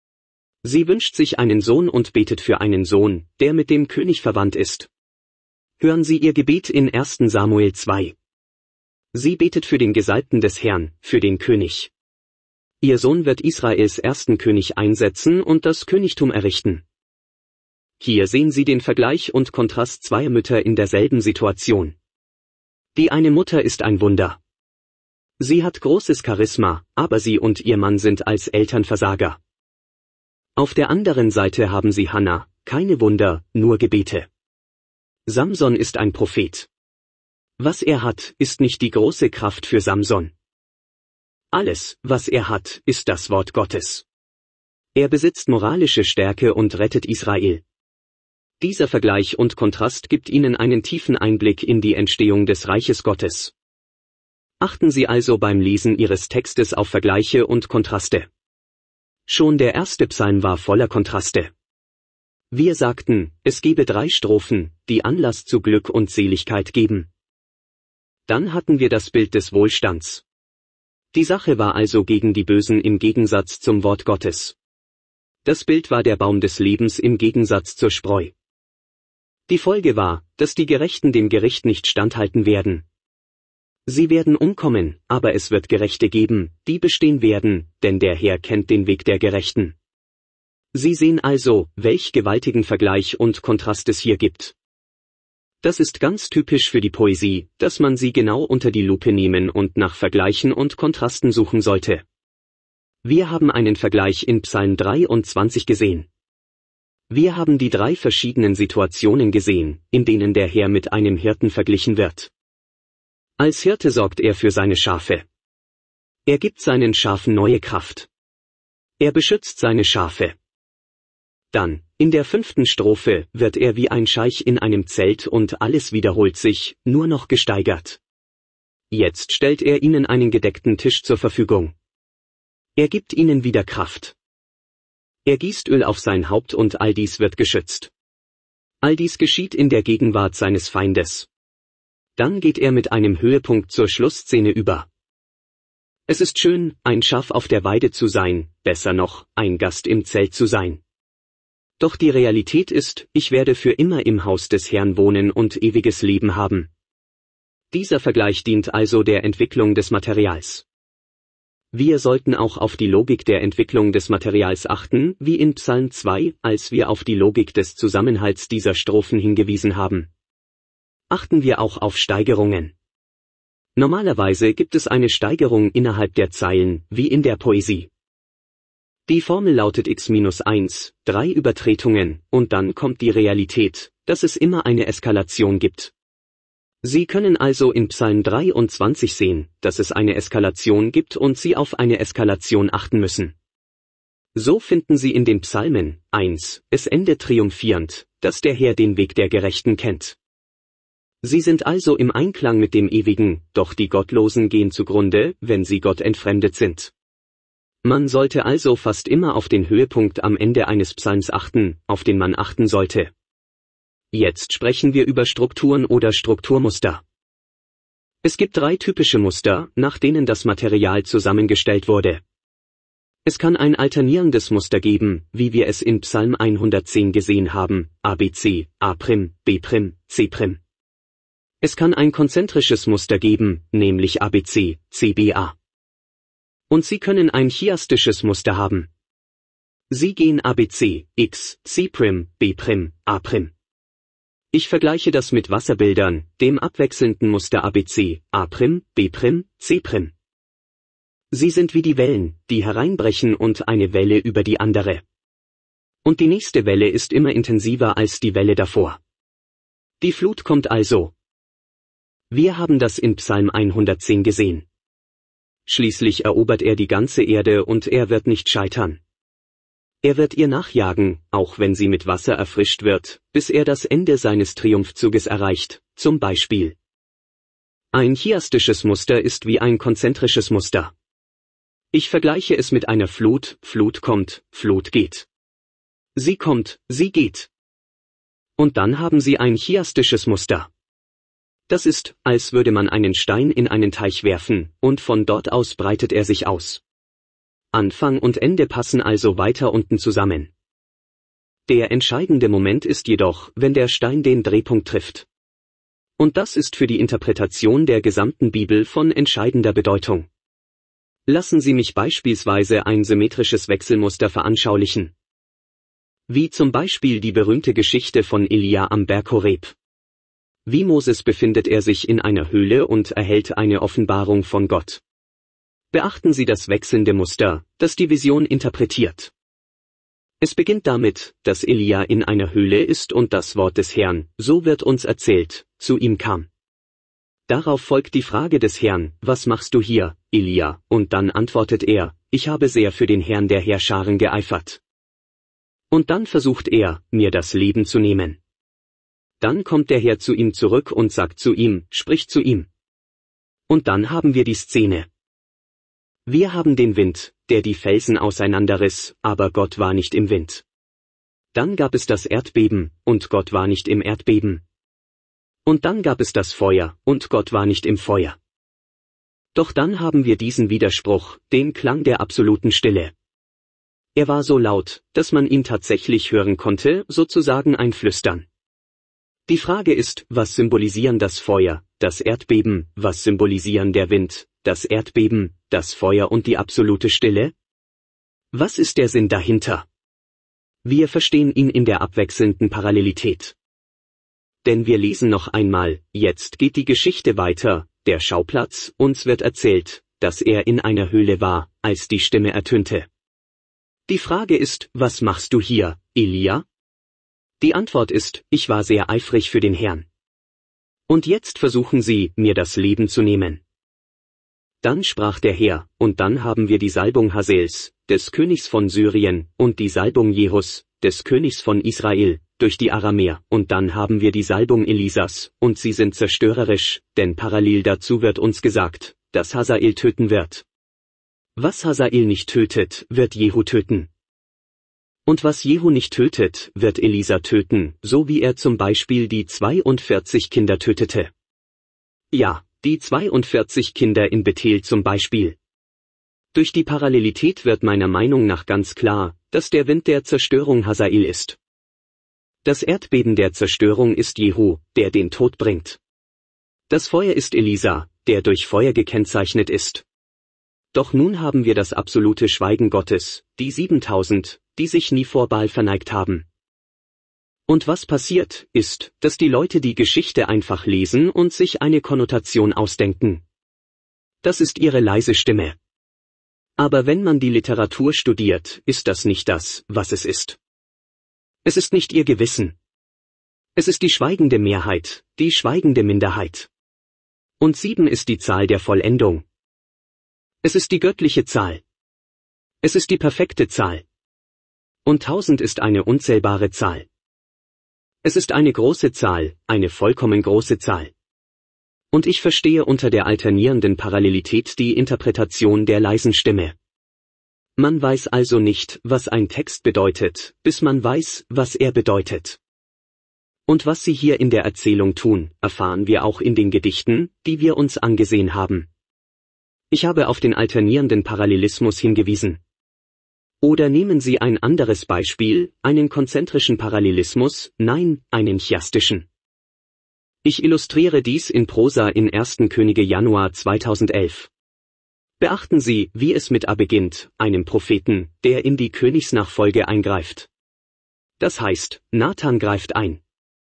Sie wünscht sich einen Sohn und betet für einen Sohn, der mit dem König verwandt ist. Hören Sie ihr Gebet in ersten Samuel zwei. Sie betet für den Gesalbten des Herrn, für den König. Ihr Sohn wird Israels ersten König einsetzen und das Königtum errichten. Hier sehen Sie den Vergleich und Kontrast zweier Mütter in derselben Situation. Die eine Mutter ist ein Wunder. Sie hat großes Charisma, aber sie und ihr Mann sind als Elternversager. Auf der anderen Seite haben Sie Hannah, keine Wunder, nur Gebete. Samson ist ein Prophet. Was er hat, ist nicht die große Kraft für Samson. Alles, was er hat, ist das Wort Gottes. Er besitzt moralische Stärke und rettet Israel. Dieser Vergleich und Kontrast gibt Ihnen einen tiefen Einblick in die Entstehung des Reiches Gottes. Achten Sie also beim Lesen Ihres Textes auf Vergleiche und Kontraste. Schon der erste Psalm war voller Kontraste. Wir sagten, es gebe drei Strophen, die Anlass zu Glück und Seligkeit geben. Dann hatten wir das Bild des Wohlstands. Die Sache war also gegen die Bösen im Gegensatz zum Wort Gottes. Das Bild war der Baum des Lebens im Gegensatz zur Spreu. Die Folge war, dass die Gerechten dem Gericht nicht standhalten werden. Sie werden umkommen, aber es wird Gerechte geben, die bestehen werden, denn der Herr kennt den Weg der Gerechten. Sie sehen also, welch gewaltigen Vergleich und Kontrast es hier gibt. Das ist ganz typisch für die Poesie, dass man sie genau unter die Lupe nehmen und nach Vergleichen und Kontrasten suchen sollte. Wir haben einen Vergleich in Psalm dreiundzwanzig gesehen. Wir haben die drei verschiedenen Situationen gesehen, in denen der Herr mit einem Hirten verglichen wird. Als Hirte sorgt er für seine Schafe. Er gibt seinen Schafen neue Kraft. Er beschützt seine Schafe. Dann, in der fünften Strophe, wird er wie ein Scheich in einem Zelt und alles wiederholt sich, nur noch gesteigert. Jetzt stellt er ihnen einen gedeckten Tisch zur Verfügung. Er gibt ihnen wieder Kraft. Er gießt Öl auf sein Haupt und all dies wird geschützt. All dies geschieht in der Gegenwart seines Feindes. Dann geht er mit einem Höhepunkt zur Schlussszene über. Es ist schön, ein Schaf auf der Weide zu sein, besser noch, ein Gast im Zelt zu sein. Doch die Realität ist, ich werde für immer im Haus des Herrn wohnen und ewiges Leben haben. Dieser Vergleich dient also der Entwicklung des Materials. Wir sollten auch auf die Logik der Entwicklung des Materials achten, wie in Psalm zwei, als wir auf die Logik des Zusammenhalts dieser Strophen hingewiesen haben. Achten wir auch auf Steigerungen. Normalerweise gibt es eine Steigerung innerhalb der Zeilen, wie in der Poesie. Die Formel lautet x minus eins, drei Übertretungen, und dann kommt die Realität, dass es immer eine Eskalation gibt. Sie können also in Psalm dreiundzwanzig sehen, dass es eine Eskalation gibt und Sie auf eine Eskalation achten müssen. So finden Sie in den Psalmen, eins, es endet triumphierend, dass der Herr den Weg der Gerechten kennt. Sie sind also im Einklang mit dem Ewigen, doch die Gottlosen gehen zugrunde, wenn sie Gott entfremdet sind. Man sollte also fast immer auf den Höhepunkt am Ende eines Psalms achten, auf den man achten sollte. Jetzt sprechen wir über Strukturen oder Strukturmuster. Es gibt drei typische Muster, nach denen das Material zusammengestellt wurde. Es kann ein alternierendes Muster geben, wie wir es in Psalm hundertzehn gesehen haben, A B C, A', B', C'. Es kann ein konzentrisches Muster geben, nämlich A B C, C B A. Und Sie können ein chiastisches Muster haben. Sie gehen A B C, X, C', B', A'. Ich vergleiche das mit Wasserbildern, dem abwechselnden Muster A B C, A', B', C'. Sie sind wie die Wellen, die hereinbrechen und eine Welle über die andere. Und die nächste Welle ist immer intensiver als die Welle davor. Die Flut kommt also. Wir haben das in Psalm hundertzehn gesehen. Schließlich erobert er die ganze Erde und er wird nicht scheitern. Er wird ihr nachjagen, auch wenn sie mit Wasser erfrischt wird, bis er das Ende seines Triumphzuges erreicht, zum Beispiel. Ein chiastisches Muster ist wie ein konzentrisches Muster. Ich vergleiche es mit einer Flut, Flut kommt, Flut geht. Sie kommt, sie geht. Und dann haben Sie ein chiastisches Muster. Das ist, als würde man einen Stein in einen Teich werfen, und von dort aus breitet er sich aus. Anfang und Ende passen also weiter unten zusammen. Der entscheidende Moment ist jedoch, wenn der Stein den Drehpunkt trifft. Und das ist für die Interpretation der gesamten Bibel von entscheidender Bedeutung. Lassen Sie mich beispielsweise ein symmetrisches Wechselmuster veranschaulichen. Wie zum Beispiel die berühmte Geschichte von Elia am Berg Horeb. Wie Moses befindet er sich in einer Höhle und erhält eine Offenbarung von Gott. Beachten Sie das wechselnde Muster, das die Vision interpretiert. Es beginnt damit, dass Elia in einer Höhle ist und das Wort des Herrn, so wird uns erzählt, zu ihm kam. Darauf folgt die Frage des Herrn, was machst du hier, Elia, und dann antwortet er, ich habe sehr für den Herrn der Heerscharen geeifert. Und dann versucht er, mir das Leben zu nehmen. Dann kommt der Herr zu ihm zurück und sagt zu ihm, sprich zu ihm. Und dann haben wir die Szene. Wir haben den Wind, der die Felsen auseinanderriss, aber Gott war nicht im Wind. Dann gab es das Erdbeben, und Gott war nicht im Erdbeben. Und dann gab es das Feuer, und Gott war nicht im Feuer. Doch dann haben wir diesen Widerspruch, den Klang der absoluten Stille. Er war so laut, dass man ihn tatsächlich hören konnte, sozusagen ein Flüstern. Die Frage ist, was symbolisieren das Feuer, das Erdbeben, was symbolisieren der Wind, das Erdbeben, das Feuer und die absolute Stille? Was ist der Sinn dahinter? Wir verstehen ihn in der abwechselnden Parallelität. Denn wir lesen noch einmal, jetzt geht die Geschichte weiter, der Schauplatz, uns wird erzählt, dass er in einer Höhle war, als die Stimme ertönte. Die Frage ist, was machst du hier, Elia? Die Antwort ist, ich war sehr eifrig für den Herrn. Und jetzt versuchen sie, mir das Leben zu nehmen. Dann sprach der Herr, und dann haben wir die Salbung Hasels, des Königs von Syrien, und die Salbung Jehus, des Königs von Israel, durch die Aramäer, und dann haben wir die Salbung Elisas, und sie sind zerstörerisch, denn parallel dazu wird uns gesagt, dass Hazael töten wird. Was Hazael nicht tötet, wird Jehu töten. Und was Jehu nicht tötet, wird Elisa töten, so wie er zum Beispiel die zweiundvierzig Kinder tötete. Ja, die zweiundvierzig Kinder in Bethel zum Beispiel. Durch die Parallelität wird meiner Meinung nach ganz klar, dass der Wind der Zerstörung Hazael ist. Das Erdbeben der Zerstörung ist Jehu, der den Tod bringt. Das Feuer ist Elisa, der durch Feuer gekennzeichnet ist. Doch nun haben wir das absolute Schweigen Gottes, die siebentausend, die sich nie vor Baal verneigt haben. Und was passiert, ist, dass die Leute die Geschichte einfach lesen und sich eine Konnotation ausdenken. Das ist ihre leise Stimme. Aber wenn man die Literatur studiert, ist das nicht das, was es ist. Es ist nicht ihr Gewissen. Es ist die schweigende Mehrheit, die schweigende Minderheit. Und sieben ist die Zahl der Vollendung. Es ist die göttliche Zahl. Es ist die perfekte Zahl. Und tausend ist eine unzählbare Zahl. Es ist eine große Zahl, eine vollkommen große Zahl. Und ich verstehe unter der alternierenden Parallelität die Interpretation der leisen Stimme. Man weiß also nicht, was ein Text bedeutet, bis man weiß, was er bedeutet. Und was sie hier in der Erzählung tun, erfahren wir auch in den Gedichten, die wir uns angesehen haben. Ich habe auf den alternierenden Parallelismus hingewiesen. Oder nehmen Sie ein anderes Beispiel, einen konzentrischen Parallelismus, nein, einen chiastischen. Ich illustriere dies in Prosa in ersten Könige Januar zweitausendelf. Beachten Sie, wie es mit A beginnt, einem Propheten, der in die Königsnachfolge eingreift. Das heißt, Nathan greift ein.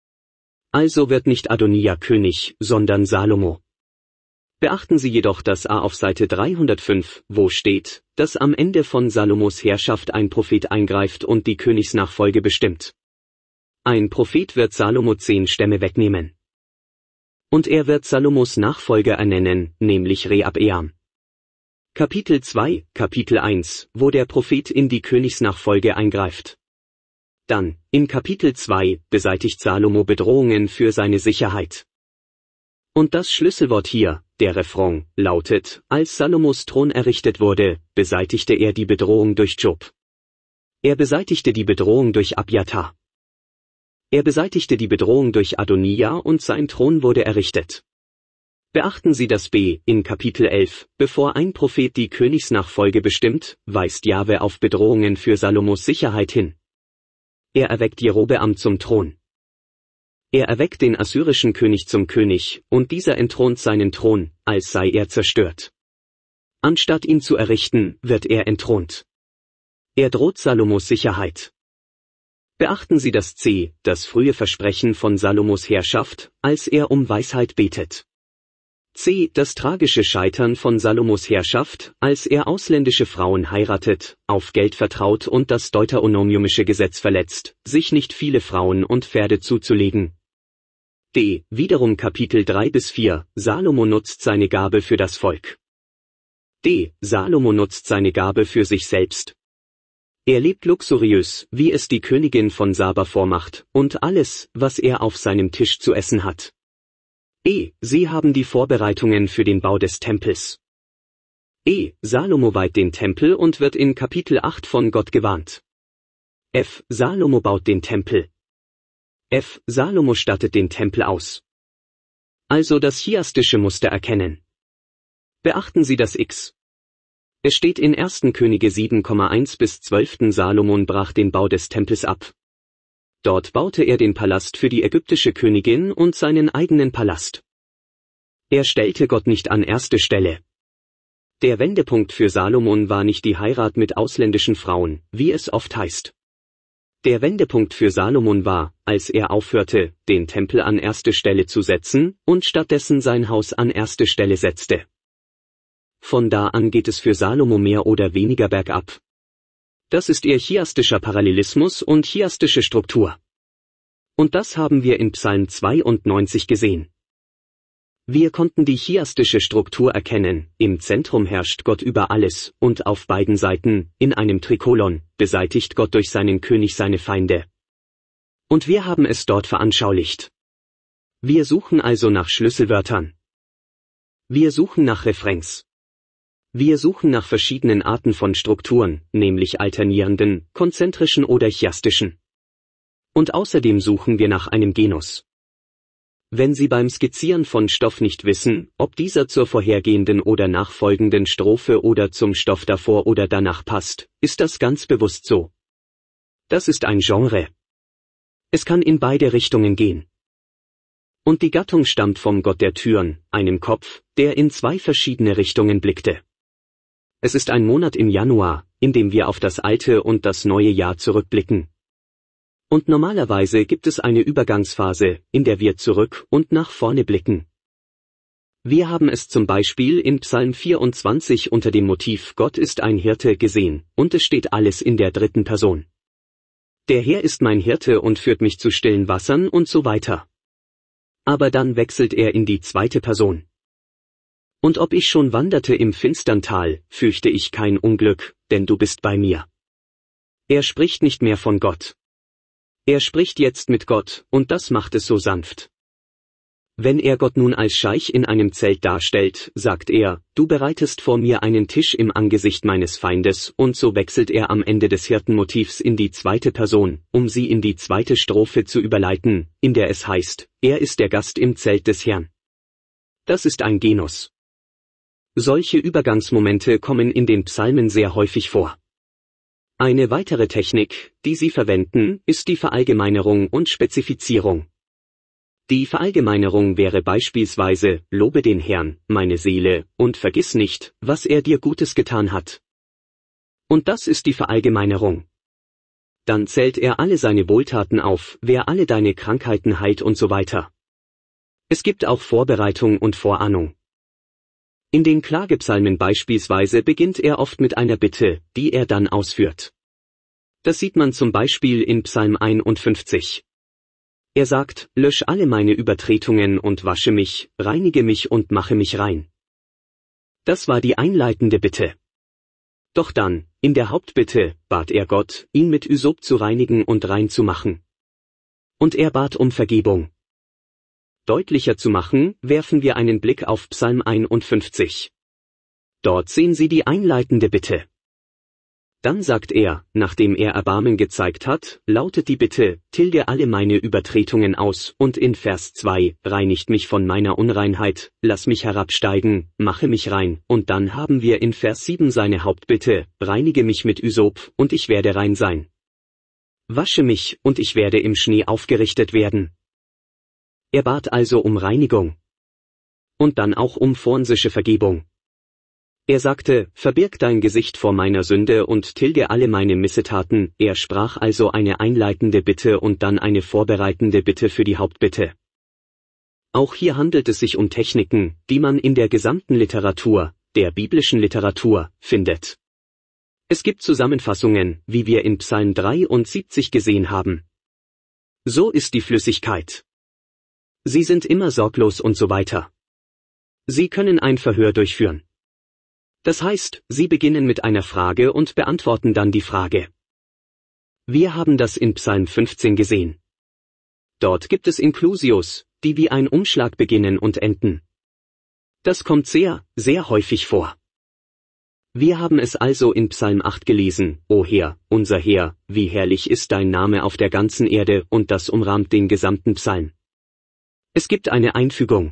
Also wird nicht Adonija König, sondern Salomo. Beachten Sie jedoch das A auf Seite dreihundertfünf, wo steht, dass am Ende von Salomos Herrschaft ein Prophet eingreift und die Königsnachfolge bestimmt. Ein Prophet wird Salomo zehn Stämme wegnehmen. Und er wird Salomos Nachfolger ernennen, nämlich Rehabeam. Kapitel zwei, Kapitel eins, wo der Prophet in die Königsnachfolge eingreift. Dann, in Kapitel zwei, beseitigt Salomo Bedrohungen für seine Sicherheit. Und das Schlüsselwort hier, der Refrain, lautet, als Salomos Thron errichtet wurde, beseitigte er die Bedrohung durch Job. Er beseitigte die Bedrohung durch Abjatar. Er beseitigte die Bedrohung durch Adonija und sein Thron wurde errichtet. Beachten Sie das B, in Kapitel elf, bevor ein Prophet die Königsnachfolge bestimmt, weist Jahwe auf Bedrohungen für Salomos Sicherheit hin. Er erweckt Jerobeam zum Thron. Er erweckt den assyrischen König zum König, und dieser entthront seinen Thron, als sei er zerstört. Anstatt ihn zu errichten, wird er entthront. Er droht Salomos Sicherheit. Beachten Sie das C, das frühe Versprechen von Salomos Herrschaft, als er um Weisheit betet. C, das tragische Scheitern von Salomos Herrschaft, als er ausländische Frauen heiratet, auf Geld vertraut und das deuteronomische Gesetz verletzt, sich nicht viele Frauen und Pferde zuzulegen. D, wiederum Kapitel drei bis vier, Salomo nutzt seine Gabe für das Volk. D, Salomo nutzt seine Gabe für sich selbst. Er lebt luxuriös, wie es die Königin von Saba vormacht, und alles, was er auf seinem Tisch zu essen hat. E, sie haben die Vorbereitungen für den Bau des Tempels. E, Salomo weiht den Tempel und wird in Kapitel acht von Gott gewarnt. F, Salomo baut den Tempel. F, Salomo stattet den Tempel aus. Also das chiastische Muster erkennen. Beachten Sie das X. Es steht in ersten Könige sieben Komma eins bis zwölf. Salomon brach den Bau des Tempels ab. Dort baute er den Palast für die ägyptische Königin und seinen eigenen Palast. Er stellte Gott nicht an erste Stelle. Der Wendepunkt für Salomon war nicht die Heirat mit ausländischen Frauen, wie es oft heißt. Der Wendepunkt für Salomon war, als er aufhörte, den Tempel an erste Stelle zu setzen, und stattdessen sein Haus an erste Stelle setzte. Von da an geht es für Salomo mehr oder weniger bergab. Das ist ihr chiastischer Parallelismus und chiastische Struktur. Und das haben wir in Psalm zweiundneunzig gesehen. Wir konnten die chiastische Struktur erkennen, im Zentrum herrscht Gott über alles, und auf beiden Seiten, in einem Trikolon, beseitigt Gott durch seinen König seine Feinde. Und wir haben es dort veranschaulicht. Wir suchen also nach Schlüsselwörtern. Wir suchen nach Refrains. Wir suchen nach verschiedenen Arten von Strukturen, nämlich alternierenden, konzentrischen oder chiastischen. Und außerdem suchen wir nach einem Genus. Wenn Sie beim Skizzieren von Stoff nicht wissen, ob dieser zur vorhergehenden oder nachfolgenden Strophe oder zum Stoff davor oder danach passt, ist das ganz bewusst so. Das ist ein Genre. Es kann in beide Richtungen gehen. Und die Gattung stammt vom Gott der Türen, einem Kopf, der in zwei verschiedene Richtungen blickte. Es ist ein Monat im Januar, in dem wir auf das alte und das neue Jahr zurückblicken. Und normalerweise gibt es eine Übergangsphase, in der wir zurück und nach vorne blicken. Wir haben es zum Beispiel in Psalm vierundzwanzig unter dem Motiv Gott ist ein Hirte gesehen, und es steht alles in der dritten Person. Der Herr ist mein Hirte und führt mich zu stillen Wassern und so weiter. Aber dann wechselt er in die zweite Person. Und ob ich schon wanderte im finstern Tal, fürchte ich kein Unglück, denn du bist bei mir. Er spricht nicht mehr von Gott. Er spricht jetzt mit Gott, und das macht es so sanft. Wenn er Gott nun als Scheich in einem Zelt darstellt, sagt er, du bereitest vor mir einen Tisch im Angesicht meines Feindes, und so wechselt er am Ende des Hirtenmotivs in die zweite Person, um sie in die zweite Strophe zu überleiten, in der es heißt, er ist der Gast im Zelt des Herrn. Das ist ein Genus. Solche Übergangsmomente kommen in den Psalmen sehr häufig vor. Eine weitere Technik, die sie verwenden, ist die Verallgemeinerung und Spezifizierung. Die Verallgemeinerung wäre beispielsweise, lobe den Herrn, meine Seele, und vergiss nicht, was er dir Gutes getan hat. Und das ist die Verallgemeinerung. Dann zählt er alle seine Wohltaten auf, wer alle deine Krankheiten heilt und so weiter. Es gibt auch Vorbereitung und Vorahnung. In den Klagepsalmen beispielsweise beginnt er oft mit einer Bitte, die er dann ausführt. Das sieht man zum Beispiel in Psalm einundfünfzig. Er sagt, lösch alle meine Übertretungen und wasche mich, reinige mich und mache mich rein. Das war die einleitende Bitte. Doch dann, in der Hauptbitte, bat er Gott, ihn mit Ysop zu reinigen und rein zu machen. Und er bat um Vergebung. Deutlicher zu machen, werfen wir einen Blick auf Psalm einundfünfzig. Dort sehen Sie die einleitende Bitte. Dann sagt er, nachdem er Erbarmen gezeigt hat, lautet die Bitte, tilge alle meine Übertretungen aus, und in Vers zwei, reinigt mich von meiner Unreinheit, lass mich herabsteigen, mache mich rein, und dann haben wir in Vers sieben seine Hauptbitte, reinige mich mit Ysop, und ich werde rein sein. Wasche mich, und ich werde im Schnee aufgerichtet werden. Er bat also um Reinigung. Und dann auch um fornsische Vergebung. Er sagte, verbirg dein Gesicht vor meiner Sünde und tilge alle meine Missetaten, er sprach also eine einleitende Bitte und dann eine vorbereitende Bitte für die Hauptbitte. Auch hier handelt es sich um Techniken, die man in der gesamten Literatur, der biblischen Literatur, findet. Es gibt Zusammenfassungen, wie wir in Psalm dreiundsiebzig gesehen haben. So ist die Flüssigkeit. Sie sind immer sorglos und so weiter. Sie können ein Verhör durchführen. Das heißt, Sie beginnen mit einer Frage und beantworten dann die Frage. Wir haben das in Psalm fünfzehn gesehen. Dort gibt es Inclusios, die wie ein Umschlag beginnen und enden. Das kommt sehr, sehr häufig vor. Wir haben es also in Psalm acht gelesen, O Herr, unser Herr, wie herrlich ist dein Name auf der ganzen Erde, und das umrahmt den gesamten Psalm. Es gibt eine Einfügung.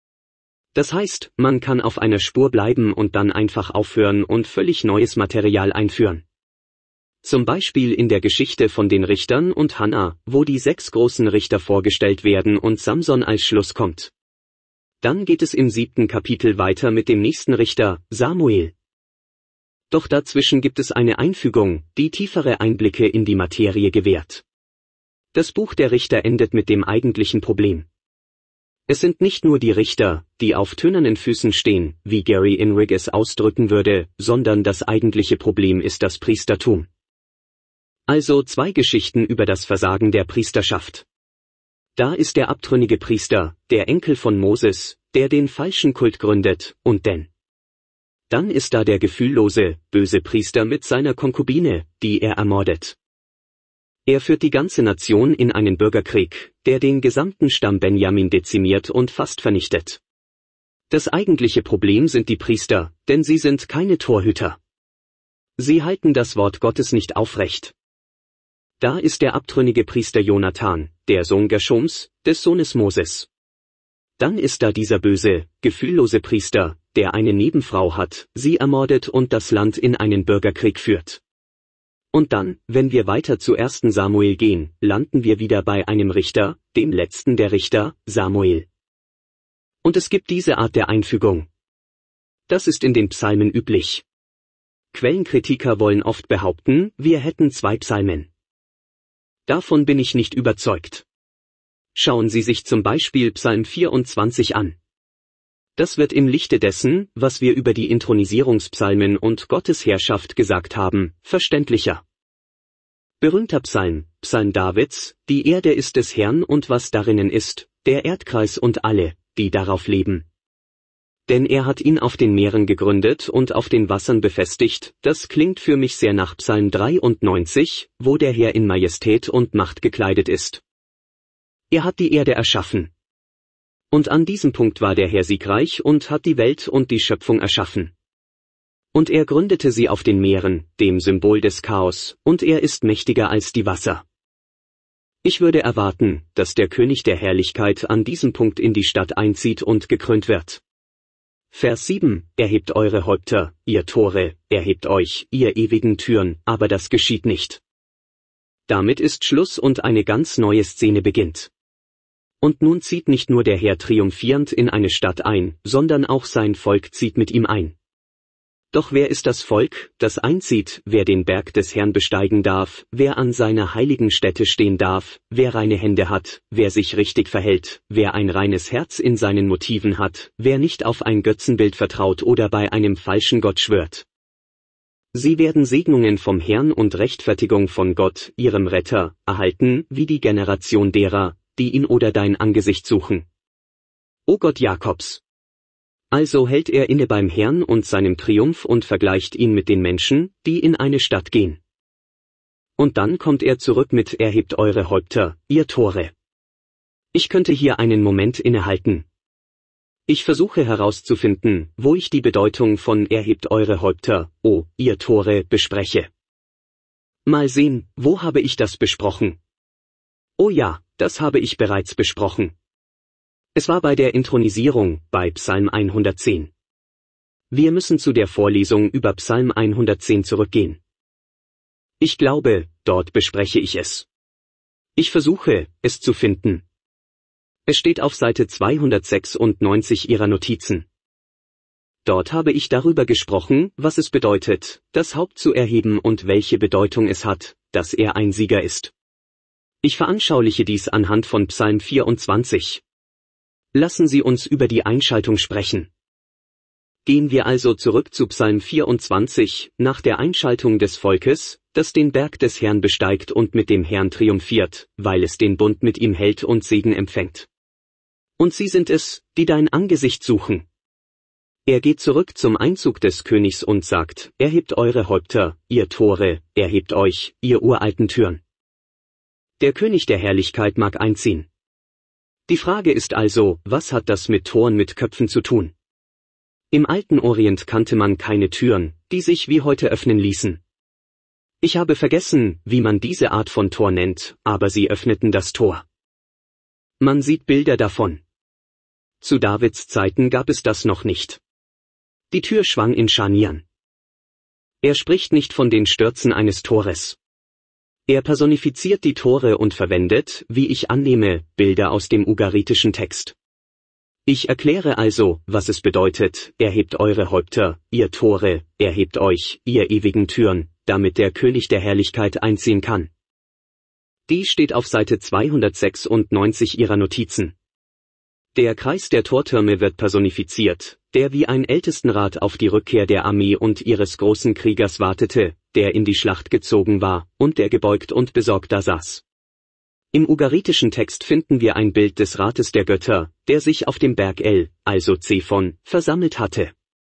Das heißt, man kann auf einer Spur bleiben und dann einfach aufhören und völlig neues Material einführen. Zum Beispiel in der Geschichte von den Richtern und Hannah, wo die sechs großen Richter vorgestellt werden und Samson als Schluss kommt. Dann geht es im siebten Kapitel weiter mit dem nächsten Richter, Samuel. Doch dazwischen gibt es eine Einfügung, die tiefere Einblicke in die Materie gewährt. Das Buch der Richter endet mit dem eigentlichen Problem. Es sind nicht nur die Richter, die auf tönernen Füßen stehen, wie Gary Inrig es ausdrücken würde, sondern das eigentliche Problem ist das Priestertum. Also zwei Geschichten über das Versagen der Priesterschaft. Da ist der abtrünnige Priester, der Enkel von Moses, der den falschen Kult gründet, und denn. Dann ist da der gefühllose, böse Priester mit seiner Konkubine, die er ermordet. Er führt die ganze Nation in einen Bürgerkrieg, der den gesamten Stamm Benjamin dezimiert und fast vernichtet. Das eigentliche Problem sind die Priester, denn sie sind keine Torhüter. Sie halten das Wort Gottes nicht aufrecht. Da ist der abtrünnige Priester Jonathan, der Sohn Gershoms, des Sohnes Moses. Dann ist da dieser böse, gefühllose Priester, der eine Nebenfrau hat, sie ermordet und das Land in einen Bürgerkrieg führt. Und dann, wenn wir weiter zu ersten Samuel gehen, landen wir wieder bei einem Richter, dem letzten der Richter, Samuel. Und es gibt diese Art der Einfügung. Das ist in den Psalmen üblich. Quellenkritiker wollen oft behaupten, wir hätten zwei Psalmen. Davon bin ich nicht überzeugt. Schauen Sie sich zum Beispiel Psalm vierundzwanzig an. Das wird im Lichte dessen, was wir über die Inthronisierungspsalmen und Gottes Herrschaft gesagt haben, verständlicher. Berühmter Psalm, Psalm Davids, die Erde ist des Herrn und was darinnen ist, der Erdkreis und alle, die darauf leben. Denn er hat ihn auf den Meeren gegründet und auf den Wassern befestigt, das klingt für mich sehr nach Psalm dreiundneunzig, wo der Herr in Majestät und Macht gekleidet ist. Er hat die Erde erschaffen. Und an diesem Punkt war der Herr siegreich und hat die Welt und die Schöpfung erschaffen. Und er gründete sie auf den Meeren, dem Symbol des Chaos, und er ist mächtiger als die Wasser. Ich würde erwarten, dass der König der Herrlichkeit an diesem Punkt in die Stadt einzieht und gekrönt wird. Vers sieben, erhebt eure Häupter, ihr Tore, erhebt euch, ihr ewigen Türen, aber das geschieht nicht. Damit ist Schluss und eine ganz neue Szene beginnt. Und nun zieht nicht nur der Herr triumphierend in eine Stadt ein, sondern auch sein Volk zieht mit ihm ein. Doch wer ist das Volk, das einzieht, wer den Berg des Herrn besteigen darf, wer an seiner heiligen Stätte stehen darf, wer reine Hände hat, wer sich richtig verhält, wer ein reines Herz in seinen Motiven hat, wer nicht auf ein Götzenbild vertraut oder bei einem falschen Gott schwört? Sie werden Segnungen vom Herrn und Rechtfertigung von Gott, ihrem Retter, erhalten, wie die Generation derer, die ihn oder dein Angesicht suchen. O Gott Jakobs! Also hält er inne beim Herrn und seinem Triumph und vergleicht ihn mit den Menschen, die in eine Stadt gehen. Und dann kommt er zurück mit erhebt eure Häupter, ihr Tore. Ich könnte hier einen Moment innehalten. Ich versuche herauszufinden, wo ich die Bedeutung von erhebt eure Häupter, o, ihr Tore, bespreche. Mal sehen, wo habe ich das besprochen? Oh ja, das habe ich bereits besprochen. Es war bei der Inthronisierung, bei Psalm hundertzehn. Wir müssen zu der Vorlesung über Psalm hundertzehn zurückgehen. Ich glaube, dort bespreche ich es. Ich versuche, es zu finden. Es steht auf Seite zweihundertsechsundneunzig Ihrer Notizen. Dort habe ich darüber gesprochen, was es bedeutet, das Haupt zu erheben und welche Bedeutung es hat, dass er ein Sieger ist. Ich veranschauliche dies anhand von Psalm vierundzwanzig. Lassen Sie uns über die Einschaltung sprechen. Gehen wir also zurück zu Psalm vierundzwanzig, nach der Einschaltung des Volkes, das den Berg des Herrn besteigt und mit dem Herrn triumphiert, weil es den Bund mit ihm hält und Segen empfängt. Und sie sind es, die dein Angesicht suchen. Er geht zurück zum Einzug des Königs und sagt, erhebt eure Häupter, ihr Tore, erhebt euch, ihr uralten Türen. Der König der Herrlichkeit mag einziehen. Die Frage ist also, was hat das mit Toren mit Köpfen zu tun? Im alten Orient kannte man keine Türen, die sich wie heute öffnen ließen. Ich habe vergessen, wie man diese Art von Tor nennt, aber sie öffneten das Tor. Man sieht Bilder davon. Zu Davids Zeiten gab es das noch nicht. Die Tür schwang in Scharnieren. Er spricht nicht von den Stürzen eines Tores. Er personifiziert die Tore und verwendet, wie ich annehme, Bilder aus dem ugaritischen Text. Ich erkläre also, was es bedeutet, erhebt eure Häupter, ihr Tore, erhebt euch, ihr ewigen Türen, damit der König der Herrlichkeit einziehen kann. Die steht auf Seite zweihundertsechsundneunzig Ihrer Notizen. Der Kreis der Tortürme wird personifiziert, der wie ein Ältestenrat auf die Rückkehr der Armee und ihres großen Kriegers wartete, der in die Schlacht gezogen war, und der gebeugt und besorgt da saß. Im ugaritischen Text finden wir ein Bild des Rates der Götter, der sich auf dem Berg El, also Zephon, versammelt hatte.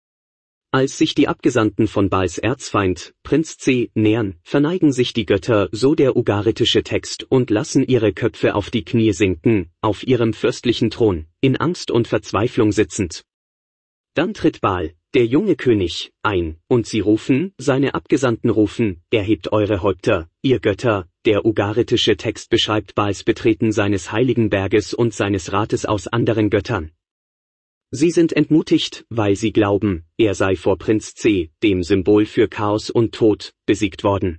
Als sich die Abgesandten von Baals Erzfeind, Prinz C, nähern, verneigen sich die Götter, so der ugaritische Text, und lassen ihre Köpfe auf die Knie sinken, auf ihrem fürstlichen Thron, in Angst und Verzweiflung sitzend. Dann tritt Baal, der junge König, ein, und sie rufen, seine Abgesandten rufen, erhebt eure Häupter, ihr Götter. Der ugaritische Text beschreibt Baals Betreten seines heiligen Berges und seines Rates aus anderen Göttern. Sie sind entmutigt, weil sie glauben, er sei vor Prinz C, dem Symbol für Chaos und Tod, besiegt worden.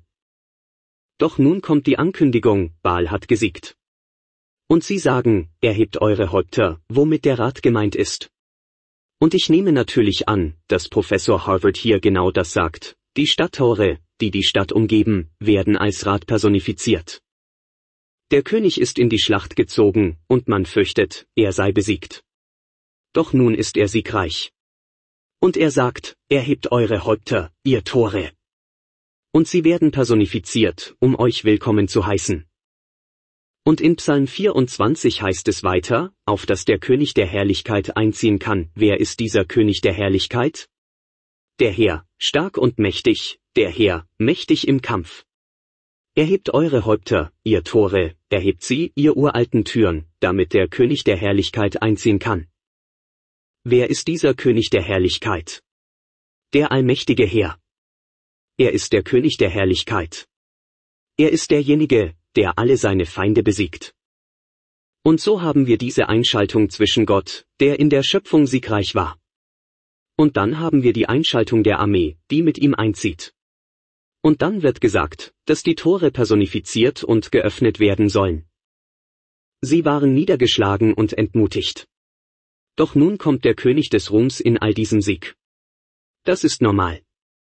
Doch nun kommt die Ankündigung, Baal hat gesiegt. Und sie sagen, erhebt eure Häupter, womit der Rat gemeint ist. Und ich nehme natürlich an, dass Professor Harvard hier genau das sagt, die Stadttore, die die Stadt umgeben, werden als Rat personifiziert. Der König ist in die Schlacht gezogen, und man fürchtet, er sei besiegt. Doch nun ist er siegreich. Und er sagt, erhebt eure Häupter, ihr Tore. Und sie werden personifiziert, um euch willkommen zu heißen. Und in Psalm vierundzwanzig heißt es weiter, auf dass der König der Herrlichkeit einziehen kann. Wer ist dieser König der Herrlichkeit? Der Herr, stark und mächtig, der Herr, mächtig im Kampf. Erhebt eure Häupter, ihr Tore, erhebt sie, ihr uralten Türen, damit der König der Herrlichkeit einziehen kann. Wer ist dieser König der Herrlichkeit? Der allmächtige Herr. Er ist der König der Herrlichkeit. Er ist derjenige, der alle seine Feinde besiegt. Und so haben wir diese Einschaltung zwischen Gott, der in der Schöpfung siegreich war. Und dann haben wir die Einschaltung der Armee, die mit ihm einzieht. Und dann wird gesagt, dass die Tore personifiziert und geöffnet werden sollen. Sie waren niedergeschlagen und entmutigt. Doch nun kommt der König des Ruhms in all diesem Sieg. Das ist normal.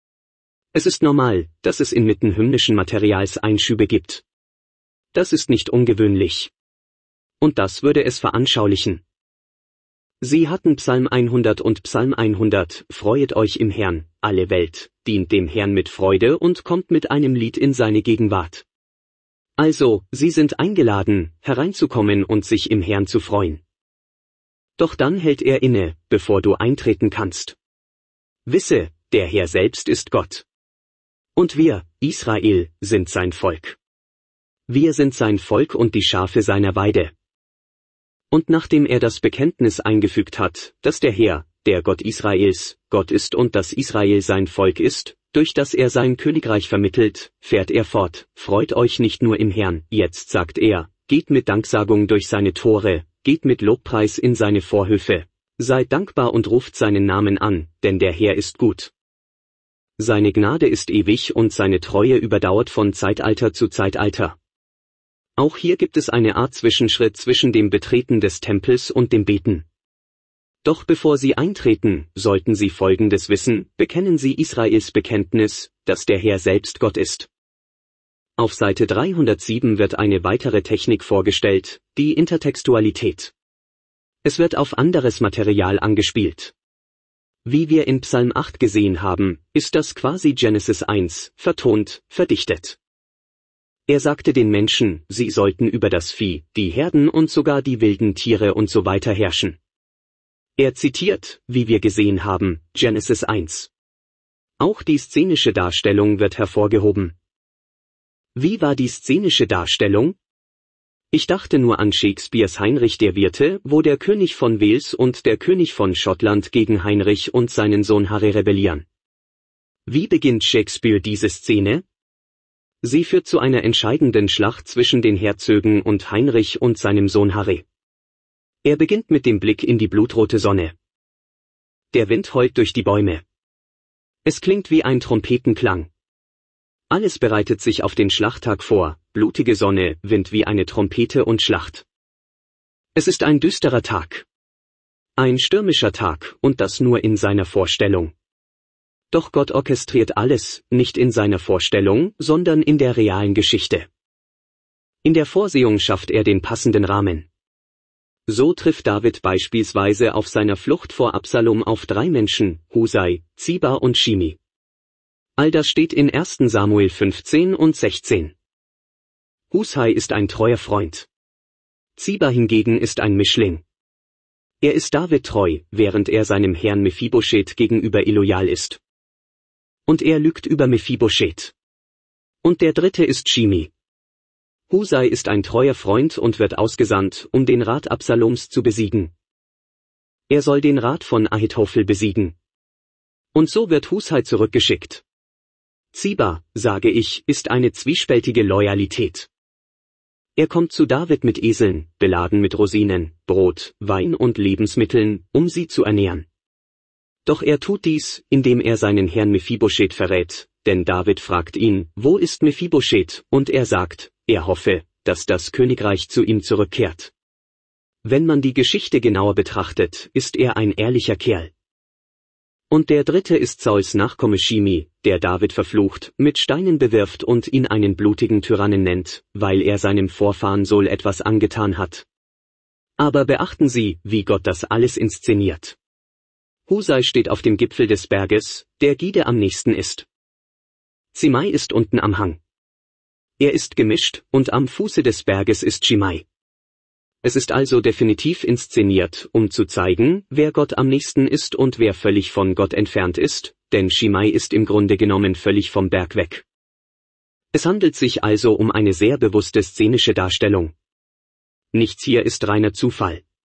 Es ist normal, dass es inmitten hymnischen Materials Einschübe gibt. Das ist nicht ungewöhnlich. Und das würde es veranschaulichen. Sie hatten Psalm hundert und Psalm hundert, Freuet euch im Herrn, alle Welt, dient dem Herrn mit Freude und kommt mit einem Lied in seine Gegenwart. Also, sie sind eingeladen, hereinzukommen und sich im Herrn zu freuen. Doch dann hält er inne, bevor du eintreten kannst. Wisse, der Herr selbst ist Gott. Und wir, Israel, sind sein Volk. Wir sind sein Volk und die Schafe seiner Weide. Und nachdem er das Bekenntnis eingefügt hat, dass der Herr, der Gott Israels, Gott ist und dass Israel sein Volk ist, durch das er sein Königreich vermittelt, fährt er fort, freut euch nicht nur im Herrn, jetzt sagt er, geht mit Danksagung durch seine Tore, geht mit Lobpreis in seine Vorhöfe, seid dankbar und ruft seinen Namen an, denn der Herr ist gut. Seine Gnade ist ewig und seine Treue überdauert von Zeitalter zu Zeitalter. Auch hier gibt es eine Art Zwischenschritt zwischen dem Betreten des Tempels und dem Beten. Doch bevor Sie eintreten, sollten Sie Folgendes wissen, bekennen Sie Israels Bekenntnis, dass der Herr selbst Gott ist. Auf Seite dreihundertsieben wird eine weitere Technik vorgestellt, die Intertextualität. Es wird auf anderes Material angespielt. Wie wir in Psalm acht gesehen haben, ist das quasi Genesis eins, vertont, verdichtet. Er sagte den Menschen, sie sollten über das Vieh, die Herden und sogar die wilden Tiere und so weiter herrschen. Er zitiert, wie wir gesehen haben, Genesis eins. Auch die szenische Darstellung wird hervorgehoben. Wie war die szenische Darstellung? Ich dachte nur an Shakespeares Heinrich der Vierte, wo der König von Wales und der König von Schottland gegen Heinrich und seinen Sohn Harry rebellieren. Wie beginnt Shakespeare diese Szene? Sie führt zu einer entscheidenden Schlacht zwischen den Herzögen und Heinrich und seinem Sohn Harry. Er beginnt mit dem Blick in die blutrote Sonne. Der Wind heult durch die Bäume. Es klingt wie ein Trompetenklang. Alles bereitet sich auf den Schlachttag vor, blutige Sonne, Wind wie eine Trompete und Schlacht. Es ist ein düsterer Tag. Ein stürmischer Tag, und das nur in seiner Vorstellung. Doch Gott orchestriert alles, nicht in seiner Vorstellung, sondern in der realen Geschichte. In der Vorsehung schafft er den passenden Rahmen. So trifft David beispielsweise auf seiner Flucht vor Absalom auf drei Menschen, Husai, Ziba und Shimi. All das steht in ersten Samuel fünfzehn und sechzehn. Husai ist ein treuer Freund. Ziba hingegen ist ein Mischling. Er ist David treu, während er seinem Herrn Mephibosheth gegenüber illoyal ist. Und er lügt über Mephibosheth. Und der dritte ist Shimi. Husai ist ein treuer Freund und wird ausgesandt, um den Rat Absaloms zu besiegen. Er soll den Rat von Ahitophel besiegen. Und so wird Husai zurückgeschickt. Ziba, sage ich, ist eine zwiespältige Loyalität. Er kommt zu David mit Eseln, beladen mit Rosinen, Brot, Wein und Lebensmitteln, um sie zu ernähren. Doch er tut dies, indem er seinen Herrn Mephibosheth verrät, denn David fragt ihn, wo ist Mephibosheth, und er sagt, er hoffe, dass das Königreich zu ihm zurückkehrt. Wenn man die Geschichte genauer betrachtet, ist er ein ehrlicher Kerl. Und der dritte ist Sauls Nachkomme Shimi, der David verflucht, mit Steinen bewirft und ihn einen blutigen Tyrannen nennt, weil er seinem Vorfahren Saul etwas angetan hat. Aber beachten Sie, wie Gott das alles inszeniert. Husai steht auf dem Gipfel des Berges, der Gide am nächsten ist. Zimei ist unten am Hang. Er ist gemischt, und am Fuße des Berges ist Shimei. Es ist also definitiv inszeniert, um zu zeigen, wer Gott am nächsten ist und wer völlig von Gott entfernt ist, denn Shimei ist im Grunde genommen völlig vom Berg weg. Es handelt sich also um eine sehr bewusste szenische Darstellung. Nichts hier ist reiner Zufall.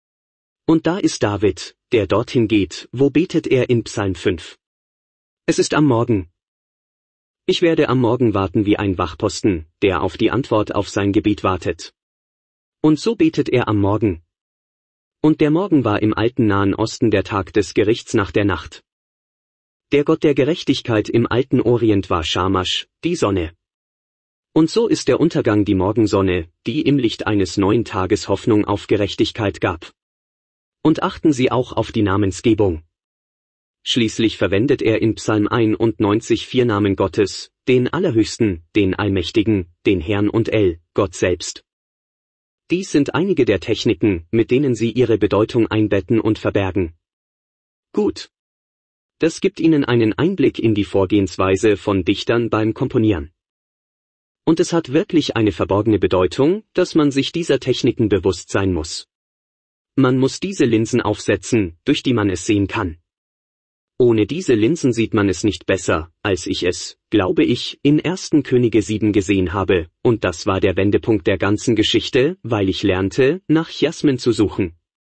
Und da ist David, der dorthin geht, wo betet er in Psalm fünf. Es ist am Morgen. Ich werde am Morgen warten wie ein Wachposten, der auf die Antwort auf sein Gebet wartet. Und so betet er am Morgen. Und der Morgen war im alten Nahen Osten der Tag des Gerichts nach der Nacht. Der Gott der Gerechtigkeit im alten Orient war Shamash, die Sonne. Und so ist der Untergang die Morgensonne, die im Licht eines neuen Tages Hoffnung auf Gerechtigkeit gab. Und achten Sie auch auf die Namensgebung. Schließlich verwendet er in Psalm einundneunzig vier Namen Gottes, den Allerhöchsten, den Allmächtigen, den Herrn und El, Gott selbst. Dies sind einige der Techniken, mit denen Sie Ihre Bedeutung einbetten und verbergen. Gut. Das gibt Ihnen einen Einblick in die Vorgehensweise von Dichtern beim Komponieren. Und es hat wirklich eine verborgene Bedeutung, dass man sich dieser Techniken bewusst sein muss. Man muss diese Linsen aufsetzen, durch die man es sehen kann. Ohne diese Linsen sieht man es nicht besser, als ich es, glaube ich, in ersten Könige sieben gesehen habe, und das war der Wendepunkt der ganzen Geschichte, weil ich lernte, nach Jasmin zu suchen.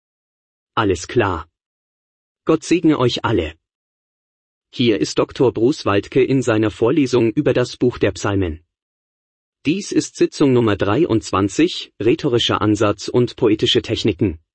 Alles klar. Gott segne euch alle. Hier ist Doktor Bruce Waltke in seiner Vorlesung über das Buch der Psalmen. Dies ist Sitzung Nummer dreiundzwanzig, rhetorischer Ansatz und poetische Techniken.